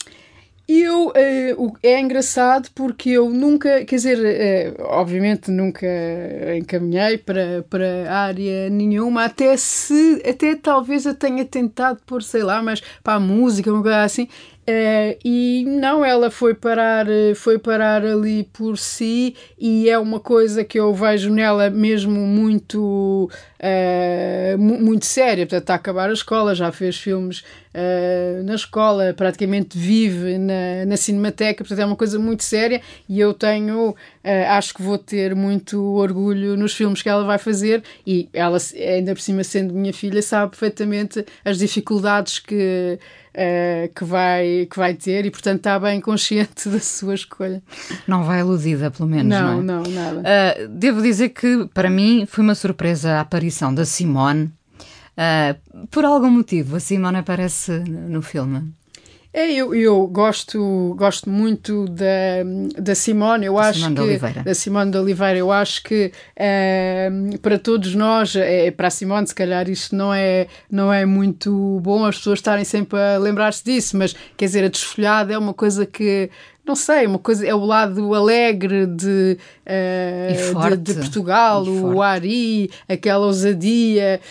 Eu, uh, é engraçado porque eu nunca, quer dizer, uh, obviamente nunca encaminhei para, para área nenhuma, até se, até talvez eu tenha tentado pôr, sei lá, mas para a música, uma coisa assim, uh, e não, ela foi parar, foi parar ali por si e é uma coisa que eu vejo nela mesmo muito, uh, muito séria, portanto está a acabar a escola, já fez filmes uh, na escola, praticamente vive na na Cinemateca, portanto é uma coisa muito séria e eu tenho, uh, acho que vou ter muito orgulho nos filmes que ela vai fazer e ela, ainda por cima sendo minha filha, sabe perfeitamente as dificuldades que, uh, que, vai, que vai ter e portanto está bem consciente da sua escolha. Não vai iludida, pelo menos, não, não é? Não, nada. Uh, devo dizer que para mim foi uma surpresa a aparição da Simone. Uh, por algum motivo a Simone aparece no filme. É, eu, eu gosto, gosto muito da, da Simone, eu acho Simone que, de Oliveira. da Simone de Oliveira, eu acho que uh, para todos nós, é, para a Simone se calhar isto não é, não é muito bom as pessoas estarem sempre a lembrar-se disso, mas quer dizer, a Desfolhada é uma coisa que não sei, uma coisa, é o lado alegre de, uh, forte, de, de Portugal, o Ari, aquela ousadia.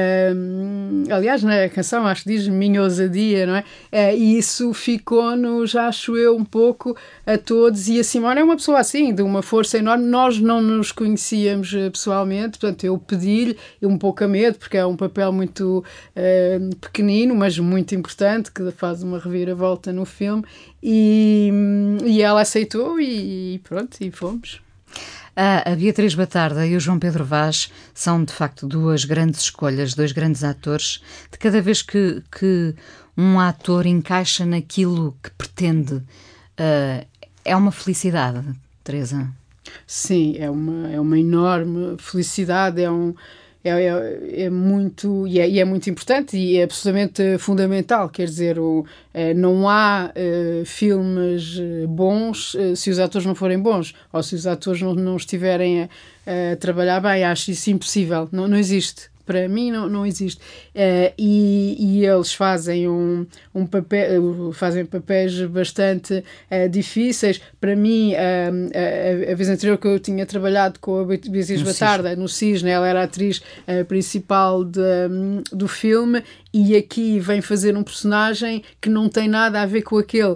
Uh, aliás, na canção acho que diz minha ousadia, não é? Uh, e isso ficou-nos, acho eu, um pouco a todos. E a Simone é uma pessoa assim, de uma força enorme. Nós não nos conhecíamos pessoalmente, portanto, eu pedi-lhe, um pouco a medo, porque é um papel muito uh, pequenino, mas muito importante, que faz uma reviravolta no filme. E, e ela aceitou e pronto, e fomos. A, a Beatriz Batarda e o João Pedro Vaz são de facto duas grandes escolhas, dois grandes atores. De cada vez que, que um ator encaixa naquilo que pretende, uh, é uma felicidade, Teresa? Sim, é uma, é uma enorme felicidade, é um... É, é, é muito e é, e é muito importante e é absolutamente fundamental, quer dizer, o, é, não há é, filmes bons é, se os atores não forem bons ou se os atores não, não estiverem a, a trabalhar bem, acho isso impossível, não, não existe. Para mim não, não existe. Uh, e, e eles fazem um, um papel, fazem papéis bastante uh, difíceis. Para mim, uh, a, a vez anterior que eu tinha trabalhado com a Beatriz Batarda, no Cisne, ela era a atriz uh, principal de, um, do filme e aqui vem fazer um personagem que não tem nada a ver com aquele. Uh,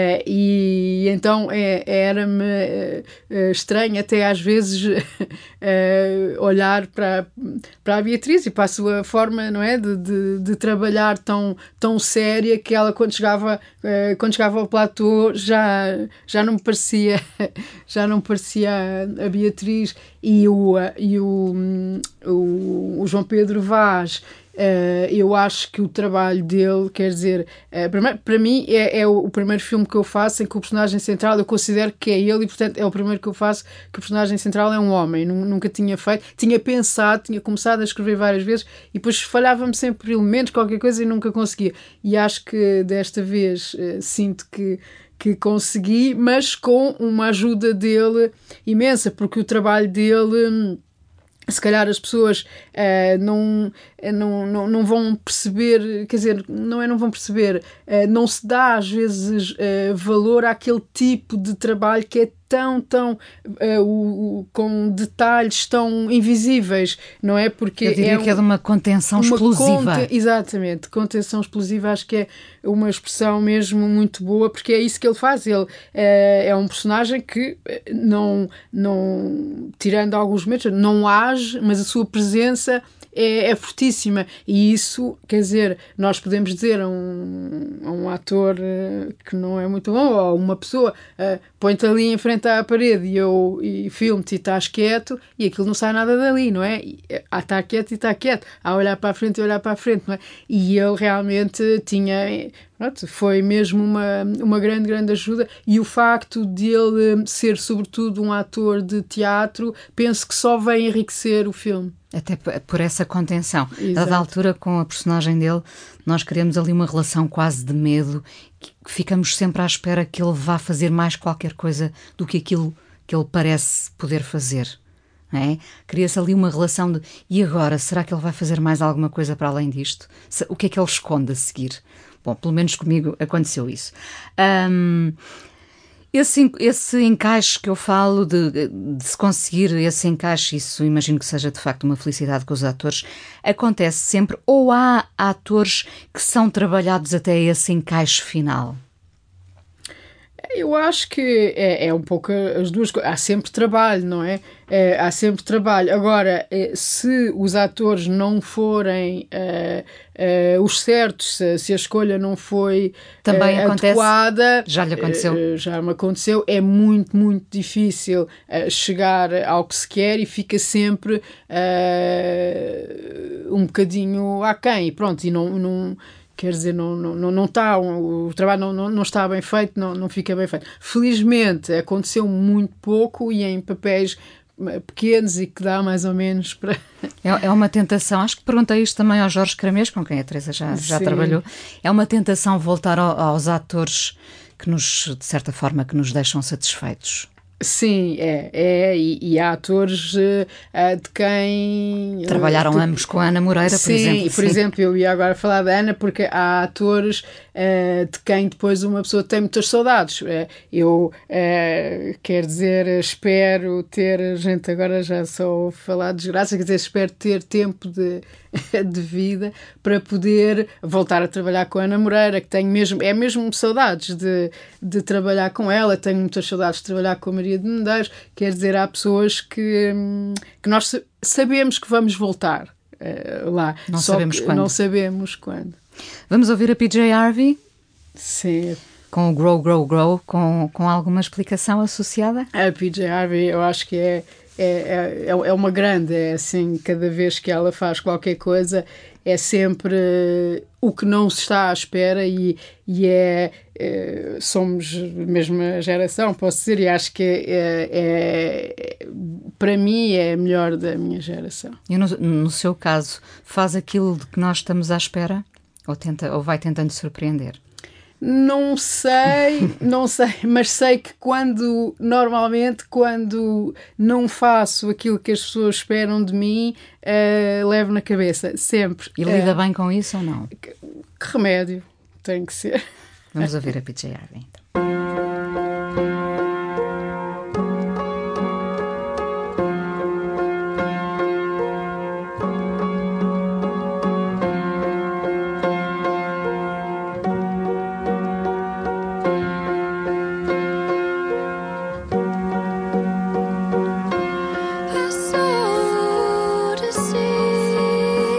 e então é, era-me uh, estranho até às vezes uh, olhar para, para a Beatriz atriz e para a sua forma, não é, de, de, de trabalhar tão, tão séria, que ela quando chegava, uh, quando chegava ao platô já, já não me parecia já não me parecia a, a Beatriz. E o, e o, o, o João Pedro Vaz, Uh, eu acho que o trabalho dele, quer dizer, uh, para, para mim é, é o, o primeiro filme que eu faço em que o personagem central, eu considero que é ele, e portanto é o primeiro que eu faço que o personagem central é um homem. Nunca tinha feito, tinha pensado, tinha começado a escrever várias vezes e depois falhava-me sempre elementos, qualquer coisa, e nunca conseguia. E acho que desta vez uh, sinto que que consegui, mas com uma ajuda dele imensa, porque o trabalho dele, se calhar as pessoas uh, não, não, não, não vão perceber, quer dizer, não é não vão perceber, uh, não se dá às vezes uh, valor àquele tipo de trabalho que é tão, tão, uh, o, o, com detalhes tão invisíveis, não é? Porque eu diria é que é de uma contenção uma explosiva. Conte, exatamente, contenção explosiva, acho que é uma expressão mesmo muito boa, porque é isso que ele faz. Ele uh, é um personagem que não, não, tirando alguns momentos, não age, mas a sua presença é, é fortíssima, e isso, quer dizer, nós podemos dizer a um, a um ator uh, que não é muito bom, ou a uma pessoa, uh, põe-te ali em frente à parede e, eu, e filme-te e estás quieto, e aquilo não sai nada dali, não é? Ah, está quieto e está quieto, a olhar para a frente e olhar para a frente, não é? E ele realmente tinha... Pronto, foi mesmo uma, uma grande, grande ajuda, e o facto de ele ser sobretudo um ator de teatro, penso que só vem enriquecer o filme. Até por essa contenção. Exato. A da altura, com a personagem dele, nós criamos ali uma relação quase de medo, que ficamos sempre à espera que ele vá fazer mais qualquer coisa do que aquilo que ele parece poder fazer. É? Cria-se ali uma relação de, e agora, será que ele vai fazer mais alguma coisa para além disto? O que é que ele esconde a seguir? Bom, pelo menos comigo aconteceu isso. Um, esse, esse encaixe que eu falo, de, de se conseguir esse encaixe, isso imagino que seja de facto uma felicidade com os atores, acontece sempre, ou há atores que são trabalhados até esse encaixe final? Eu acho que é, é um pouco as duas coisas. Há sempre trabalho, não é? é há sempre trabalho. Agora, é, se os atores não forem é, é, os certos, se, se a escolha não foi também é, acontece, adequada... Já lhe aconteceu? É, já me aconteceu. É muito, muito difícil é, chegar ao que se quer e fica sempre é, um bocadinho aquém. E pronto, e não... não Quer dizer, não, não, não está, o trabalho não, não, não está bem feito, não, não fica bem feito. Felizmente aconteceu muito pouco e em papéis pequenos e que dá mais ou menos para... É, é uma tentação, acho que perguntei isto também ao Jorge Caramês, com quem a Teresa já, já trabalhou. É uma tentação voltar ao, aos atores que nos, de certa forma, que nos deixam satisfeitos. Sim, é, é e, e há atores uh, de quem... Trabalharam uh, de, ambos com a Ana Moreira, por sim, exemplo. Sim, por exemplo, eu ia agora falar da Ana, porque há atores uh, de quem depois uma pessoa tem muitas saudades. Uh, eu, uh, quer dizer, espero ter, gente, agora já só falar de desgraça, quer dizer, espero ter tempo de, de vida para poder voltar a trabalhar com a Ana Moreira, que tenho mesmo, é mesmo saudades de, de trabalhar com ela, tenho muitas saudades de trabalhar com a Maria de Medeiros. Quer dizer, há pessoas que, que nós sabemos que vamos voltar uh, lá, não só sabemos que quando. não sabemos quando. Vamos ouvir a P J Harvey? Sim. Com o Grow, Grow, Grow, com, com alguma explicação associada? A P J Harvey, eu acho que é, é, é, é uma grande, é assim, cada vez que ela faz qualquer coisa é sempre uh, o que não se está à espera e, e é, é, somos a mesma geração, posso dizer, e acho que é, é, para mim é a melhor da minha geração. E no, no seu caso, faz aquilo de que nós estamos à espera ou, tenta, ou vai tentando surpreender? Não sei, não sei, mas sei que quando, normalmente, quando não faço aquilo que as pessoas esperam de mim, uh, levo na cabeça, sempre. E lida uh, bem com isso ou não? Que, que remédio tem que ser. Vamos ouvir a P J Harvey, então. So to see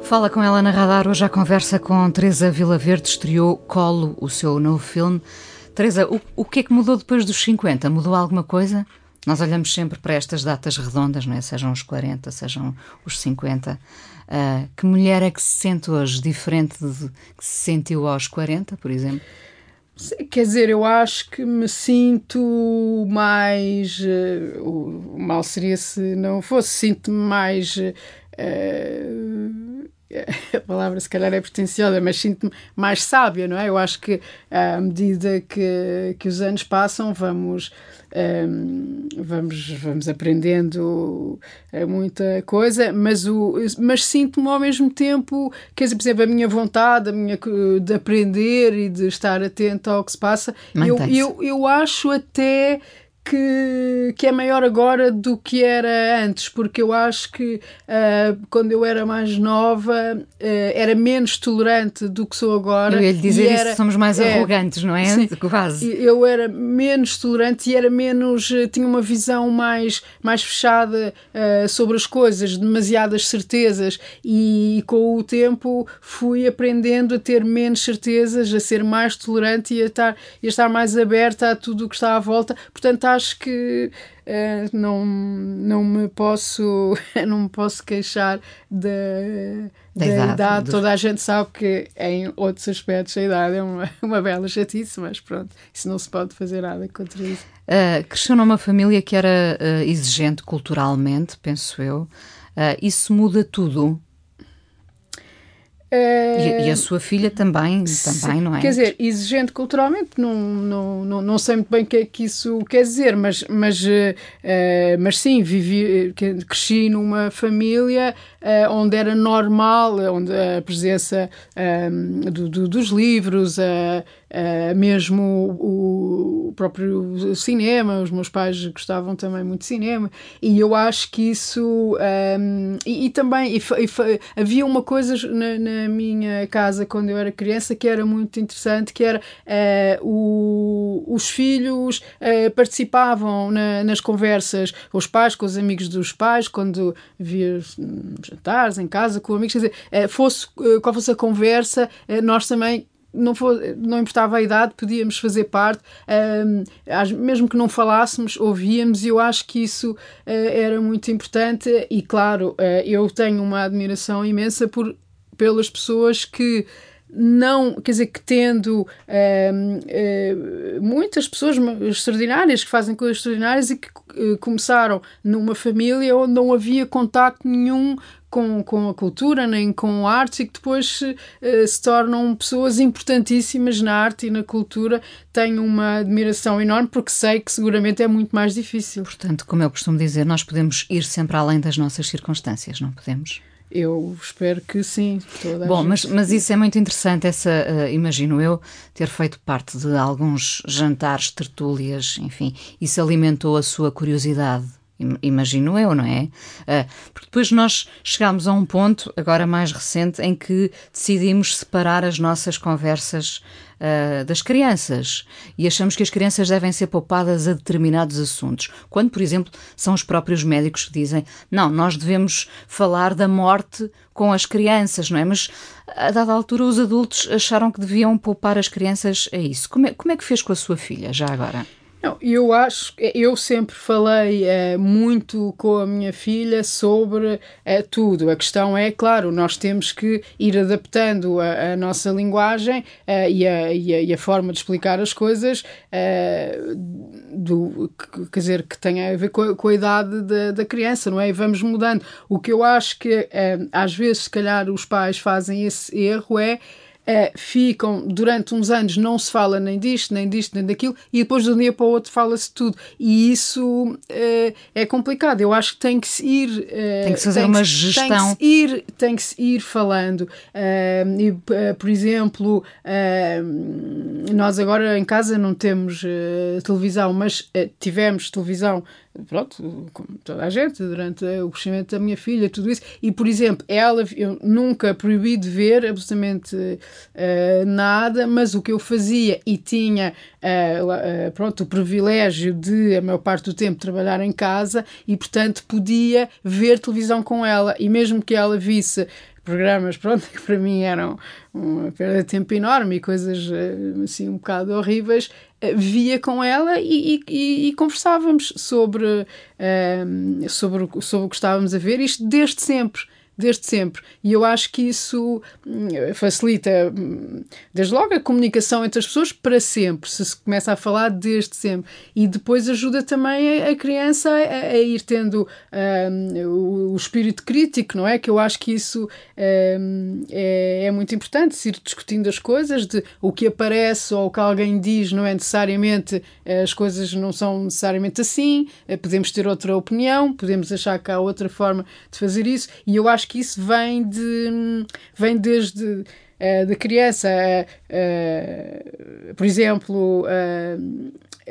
Fala com ela na Radar. Hoje a conversa com Teresa Vilaverde. Estreou Colo, o seu novo filme. Teresa, o, o que é que mudou depois dos cinquenta? Mudou alguma coisa? Nós olhamos sempre para estas datas redondas, não é? Sejam os quarenta, sejam os cinquenta. Uh, que mulher é que se sente hoje diferente de que se sentiu aos quarenta, por exemplo? Quer dizer, eu acho que me sinto mais... Uh, o mal seria se não fosse. Sinto-me mais... Uh, a palavra se calhar é pretenciosa, mas sinto-me mais sábia, não é? Eu acho que à medida que, que os anos passam vamos, um, vamos, vamos aprendendo muita coisa, mas, o, mas sinto-me ao mesmo tempo, quer dizer, por exemplo, a minha vontade a minha, de aprender e de estar atenta ao que se passa, eu, eu, eu acho até... Que, que é maior agora do que era antes, porque eu acho que uh, quando eu era mais nova uh, era menos tolerante do que sou agora. Eu ia lhe dizer era, isso, somos mais é, arrogantes, não é? Sim, quase. Eu era menos tolerante e era menos, tinha uma visão mais, mais fechada uh, sobre as coisas, demasiadas certezas, e com o tempo fui aprendendo a ter menos certezas, a ser mais tolerante e a estar, a estar mais aberta a tudo o que está à volta. Portanto, acho que uh, não, não me posso não me posso queixar da, da, da idade. idade. Dos... Toda a gente sabe que em outros aspectos a idade é uma, uma bela chatice, mas pronto, isso não se pode fazer nada contra isso. Uh, cresceu numa família que era uh, exigente culturalmente, penso eu. Uh, isso muda tudo. Uh, e, e a sua filha também, também, não é? Quer dizer, exigente culturalmente, não, não, não, não sei muito bem o que é que isso quer dizer, mas, mas, uh, mas sim, vivi, cresci numa família uh, onde era normal, onde a presença um, do, do, dos livros, uh, uh, mesmo o, o próprio cinema, os meus pais gostavam também muito de cinema, e eu acho que isso, um, e, e também e, e, havia uma coisa na, na na minha casa quando eu era criança que era muito interessante, que era uh, o, os filhos uh, participavam na, nas conversas, os pais com os amigos dos pais, quando havia jantares em casa com amigos, quer dizer, uh, fosse, uh, qual fosse a conversa, uh, nós também Não, for, não importava a idade, podíamos fazer parte, um, mesmo que não falássemos, ouvíamos, e eu acho que isso uh, era muito importante. E claro, uh, eu tenho uma admiração imensa por, pelas pessoas que não, quer dizer, que tendo uh, uh, muitas pessoas extraordinárias que fazem coisas extraordinárias e que uh, começaram numa família onde não havia contacto nenhum com, com a cultura nem com a arte, e que depois uh, se tornam pessoas importantíssimas na arte e na cultura. Tenho uma admiração enorme, porque sei que seguramente é muito mais difícil. Portanto, como eu costumo dizer, nós podemos ir sempre além das nossas circunstâncias, não podemos? Eu espero que sim. Toda Bom, gente... mas, mas isso é muito interessante, essa, uh, imagino eu, ter feito parte de alguns jantares, tertúlias, enfim, isso alimentou a sua curiosidade, imagino eu, não é? Uh, porque depois nós chegámos a um ponto, agora mais recente, em que decidimos separar as nossas conversas uh, das crianças, e achamos que as crianças devem ser poupadas a determinados assuntos, quando, por exemplo, são os próprios médicos que dizem, não, nós devemos falar da morte com as crianças, não é? Mas a dada altura os adultos acharam que deviam poupar as crianças a isso. Como é, como é que fez com a sua filha, já agora? Não, eu acho, eu sempre falei uh, muito com a minha filha sobre uh, tudo. A questão é, claro, nós temos que ir adaptando a, a nossa linguagem uh, e, a, e, a, e a forma de explicar as coisas, uh, do, que, quer dizer, que tenha a ver com a, com a idade da, da criança, não é? E vamos mudando. O que eu acho que uh, às vezes, se calhar, os pais fazem esse erro é Uh, ficam, durante uns anos não se fala nem disto, nem disto, nem daquilo, e depois de um dia para o outro fala-se tudo, e isso uh, é complicado. Eu acho que tem que se ir uh, tem que se fazer tem uma que, gestão tem que se ir, tem que se ir falando uh, e, uh, por exemplo, uh, nós agora em casa não temos uh, televisão, mas uh, tivemos televisão, pronto, como toda a gente, durante o crescimento da minha filha, tudo isso, e por exemplo, ela, eu nunca proibi de ver absolutamente uh, nada, mas o que eu fazia, e tinha uh, uh, pronto, o privilégio de, a maior parte do tempo, trabalhar em casa, e portanto podia ver televisão com ela, e mesmo que ela visse, programas, pronto, que para mim eram uma perda de tempo enorme e coisas assim um bocado horríveis, via com ela e, e, e conversávamos sobre, um, sobre, sobre o que estávamos a ver, isto desde sempre. Desde sempre. E eu acho que isso facilita, desde logo, a comunicação entre as pessoas para sempre, se se começa a falar desde sempre. E depois ajuda também a, a criança a, a ir tendo um, o, o espírito crítico, não é? Que eu acho que isso um, é, é muito importante, se ir discutindo as coisas, de o que aparece ou o que alguém diz não é necessariamente, as coisas não são necessariamente assim, podemos ter outra opinião, podemos achar que há outra forma de fazer isso, e eu acho que isso vem, de, vem desde uh, da criança. Uh, uh, por exemplo, uh,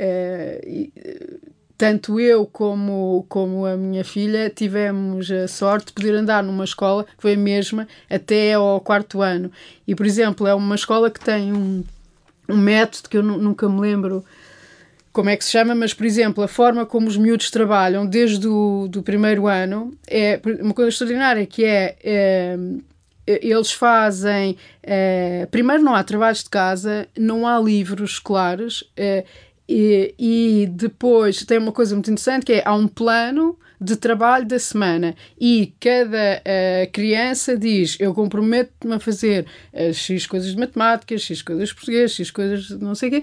uh, tanto eu como, como a minha filha tivemos a sorte de poder andar numa escola que foi a mesma até ao quarto ano. E, por exemplo, é uma escola que tem um, um método que eu n- nunca me lembro como é que se chama, mas, por exemplo, a forma como os miúdos trabalham desde o do primeiro ano é uma coisa extraordinária, que é, é eles fazem, é, primeiro não há trabalhos de casa, não há livros escolares, é, e, e depois tem uma coisa muito interessante, que é, há um plano de trabalho da semana e cada uh, criança diz, eu comprometo-me a fazer uh, X coisas de matemática, X coisas de português, X coisas de não sei o quê,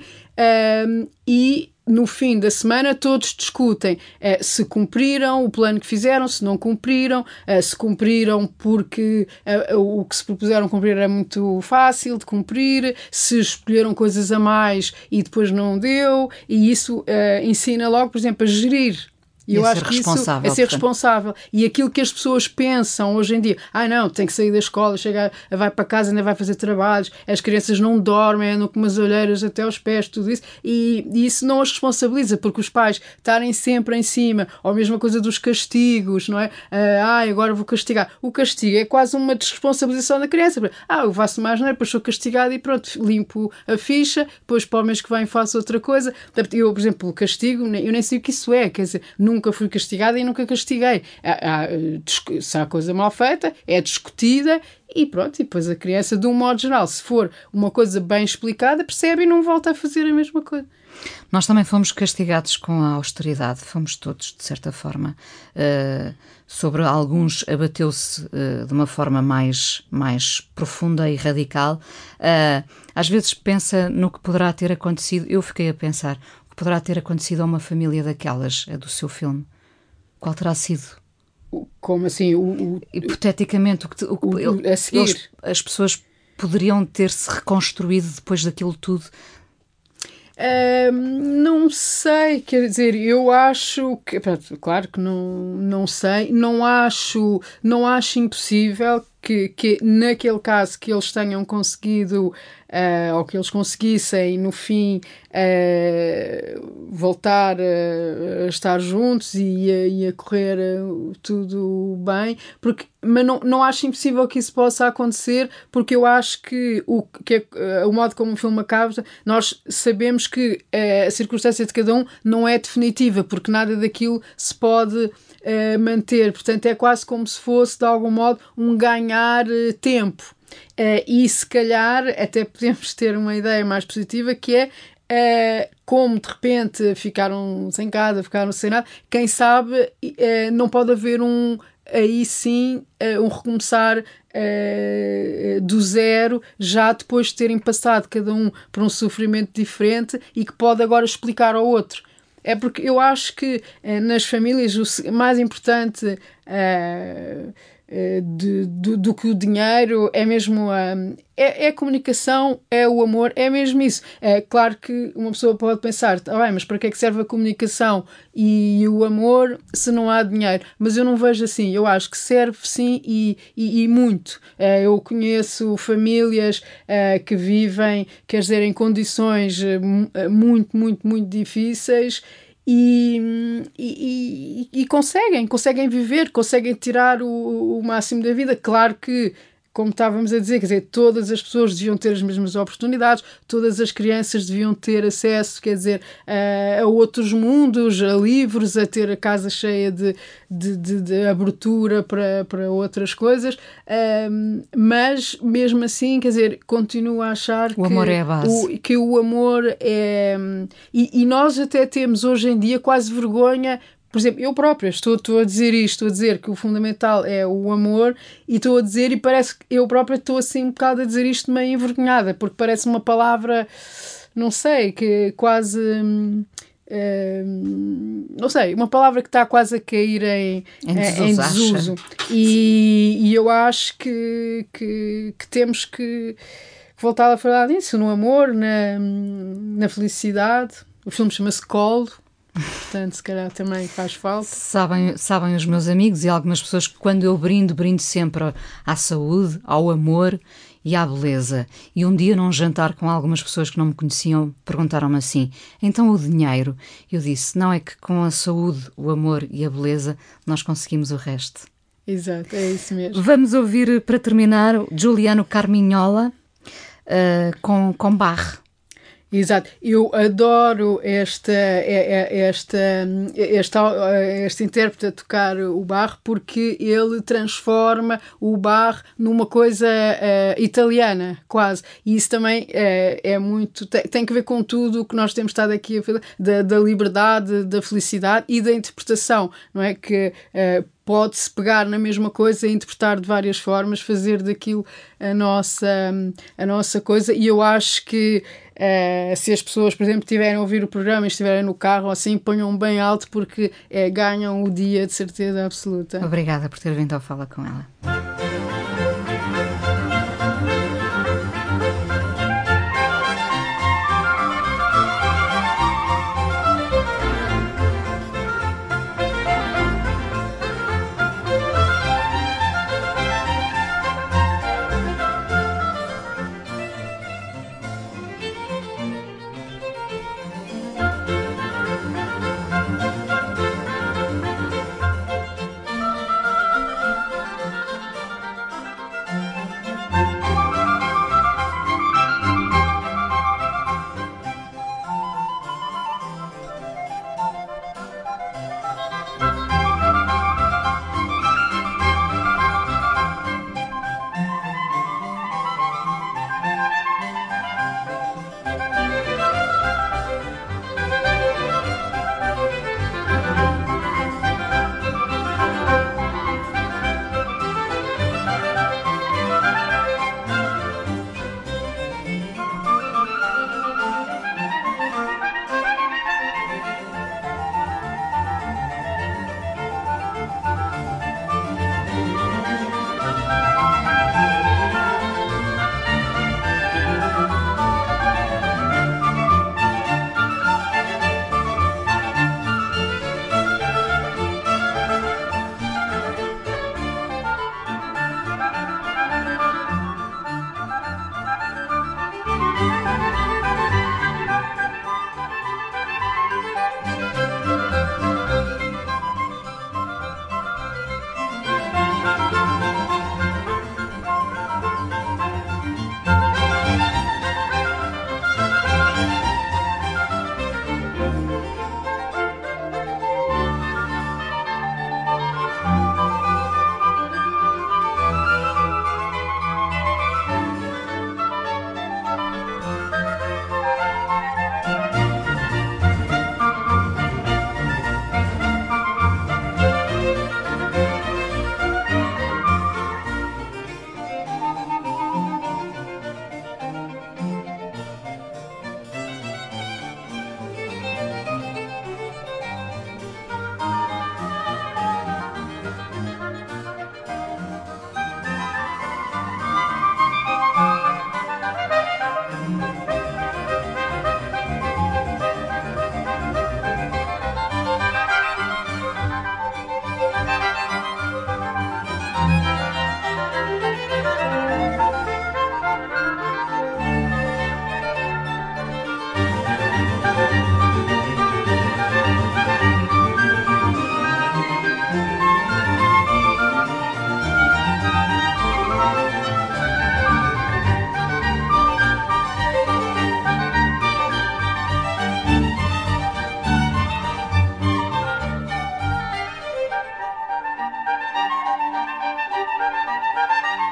um, e no fim da semana todos discutem uh, se cumpriram o plano que fizeram, se não cumpriram, uh, se cumpriram porque uh, o que se propuseram cumprir era muito fácil de cumprir, se escolheram coisas a mais e depois não deu, e isso uh, ensina logo, por exemplo, a gerir. E eu acho que isso é ser portanto. responsável. E aquilo que as pessoas pensam hoje em dia, ah não, tem que sair da escola, chega, vai para casa, ainda vai fazer trabalhos, as crianças não dormem, andam com umas olheiras até aos pés, tudo isso, e, e isso não as responsabiliza, porque os pais estarem sempre em cima, ou a mesma coisa dos castigos, não é? Ah, agora vou castigar. O castigo é quase uma desresponsabilização da criança. Ah, eu faço mais, não é? Depois sou castigado e pronto, limpo a ficha, depois para o mês que vem faço outra coisa. Eu, por exemplo, o castigo, eu nem sei o que isso é, quer dizer, nunca fui castigada e nunca castiguei. Há, há, se há coisa mal feita, é discutida e pronto, e depois a criança, de um modo geral, se for uma coisa bem explicada, percebe e não volta a fazer a mesma coisa. Nós também fomos castigados com a austeridade, fomos todos, de certa forma. Uh, sobre alguns abateu-se uh, de uma forma mais, mais profunda e radical. Uh, às vezes pensa no que poderá ter acontecido, eu fiquei a pensar, o que poderá ter acontecido a uma família daquelas, a do seu filme. Qual terá sido? Como assim? O, o, Hipoteticamente, o que, o, o, ele, a seguir. Eles, as pessoas poderiam ter-se reconstruído depois daquilo tudo? Uh, não sei, quer dizer, eu acho que, claro que não, não sei, não acho, não acho impossível que, que naquele caso que eles tenham conseguido uh, ou que eles conseguissem no fim uh, voltar a, a estar juntos e a, e a correr uh, tudo bem, porque, mas não, não acho impossível que isso possa acontecer, porque eu acho que o, que é, uh, o modo como o filme acaba, nós sabemos que uh, a circunstância de cada um não é definitiva, porque nada daquilo se pode Uh, manter, portanto é quase como se fosse de algum modo um ganhar uh, tempo uh, e se calhar até podemos ter uma ideia mais positiva, que é uh, como de repente ficaram sem casa, ficaram sem nada, quem sabe uh, não pode haver um aí sim uh, um recomeçar uh, do zero, já depois de terem passado cada um por um sofrimento diferente e que pode agora explicar ao outro. É porque eu acho que eh, nas famílias o mais importante eh, eh, de, do, do que o dinheiro é mesmo a, é, é a comunicação, é o amor, é mesmo isso. É claro que uma pessoa pode pensar, ah, bem, mas para que é que serve a comunicação e o amor se não há dinheiro? Mas eu não vejo assim, eu acho que serve sim e, e, e muito. Eh, eu conheço famílias eh, que vivem, quer dizer, em condições muito, muito, muito difíceis. E, e, e, e conseguem, conseguem viver, conseguem tirar o, o máximo da vida. Claro que como estávamos a dizer, quer dizer, todas as pessoas deviam ter as mesmas oportunidades, todas as crianças deviam ter acesso, quer dizer, a, a outros mundos, a livros, a ter a casa cheia de, de, de, de abertura para, para outras coisas, um, mas mesmo assim, quer dizer, continuo a achar o que amor é a base. O, que o amor é... E, e nós até temos hoje em dia quase vergonha. Por exemplo, eu própria estou, estou a dizer isto, estou a dizer que o fundamental é o amor, e estou a dizer, e parece que eu própria estou assim um bocado a dizer isto meio envergonhada, porque parece uma palavra, não sei, que quase... Hum, hum, não sei, uma palavra que está quase a cair em, em, em desuso. E, e eu acho que, que, que temos que voltar a falar nisso, no amor, na, na felicidade. O filme chama-se Colo. Portanto, se calhar também faz falta. Sabem, sabem os meus amigos e algumas pessoas que quando eu brindo, brindo sempre à saúde, ao amor e à beleza. E um dia num jantar com algumas pessoas que não me conheciam, perguntaram-me assim, então o dinheiro? Eu disse, não, é que com a saúde, o amor e a beleza nós conseguimos o resto. Exato, é isso mesmo. Vamos ouvir, para terminar, Juliano Carminhola uh, com, com Bach. Exato, eu adoro esta, esta, esta, este intérprete a tocar o Bach, porque ele transforma o Bach numa coisa uh, italiana, quase, e isso também uh, é muito, tem, tem que ver com tudo o que nós temos estado aqui a falar, da, da liberdade, da felicidade e da interpretação, não é? Que uh, pode-se pegar na mesma coisa e interpretar de várias formas, fazer daquilo a nossa, a nossa coisa, e eu acho que Uh, se as pessoas, por exemplo, estiverem a ouvir o programa e estiverem no carro, assim, ponham bem alto, porque uh, ganham o dia de certeza absoluta. Obrigada por ter vindo ao Fala Com Ela.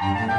Thank you.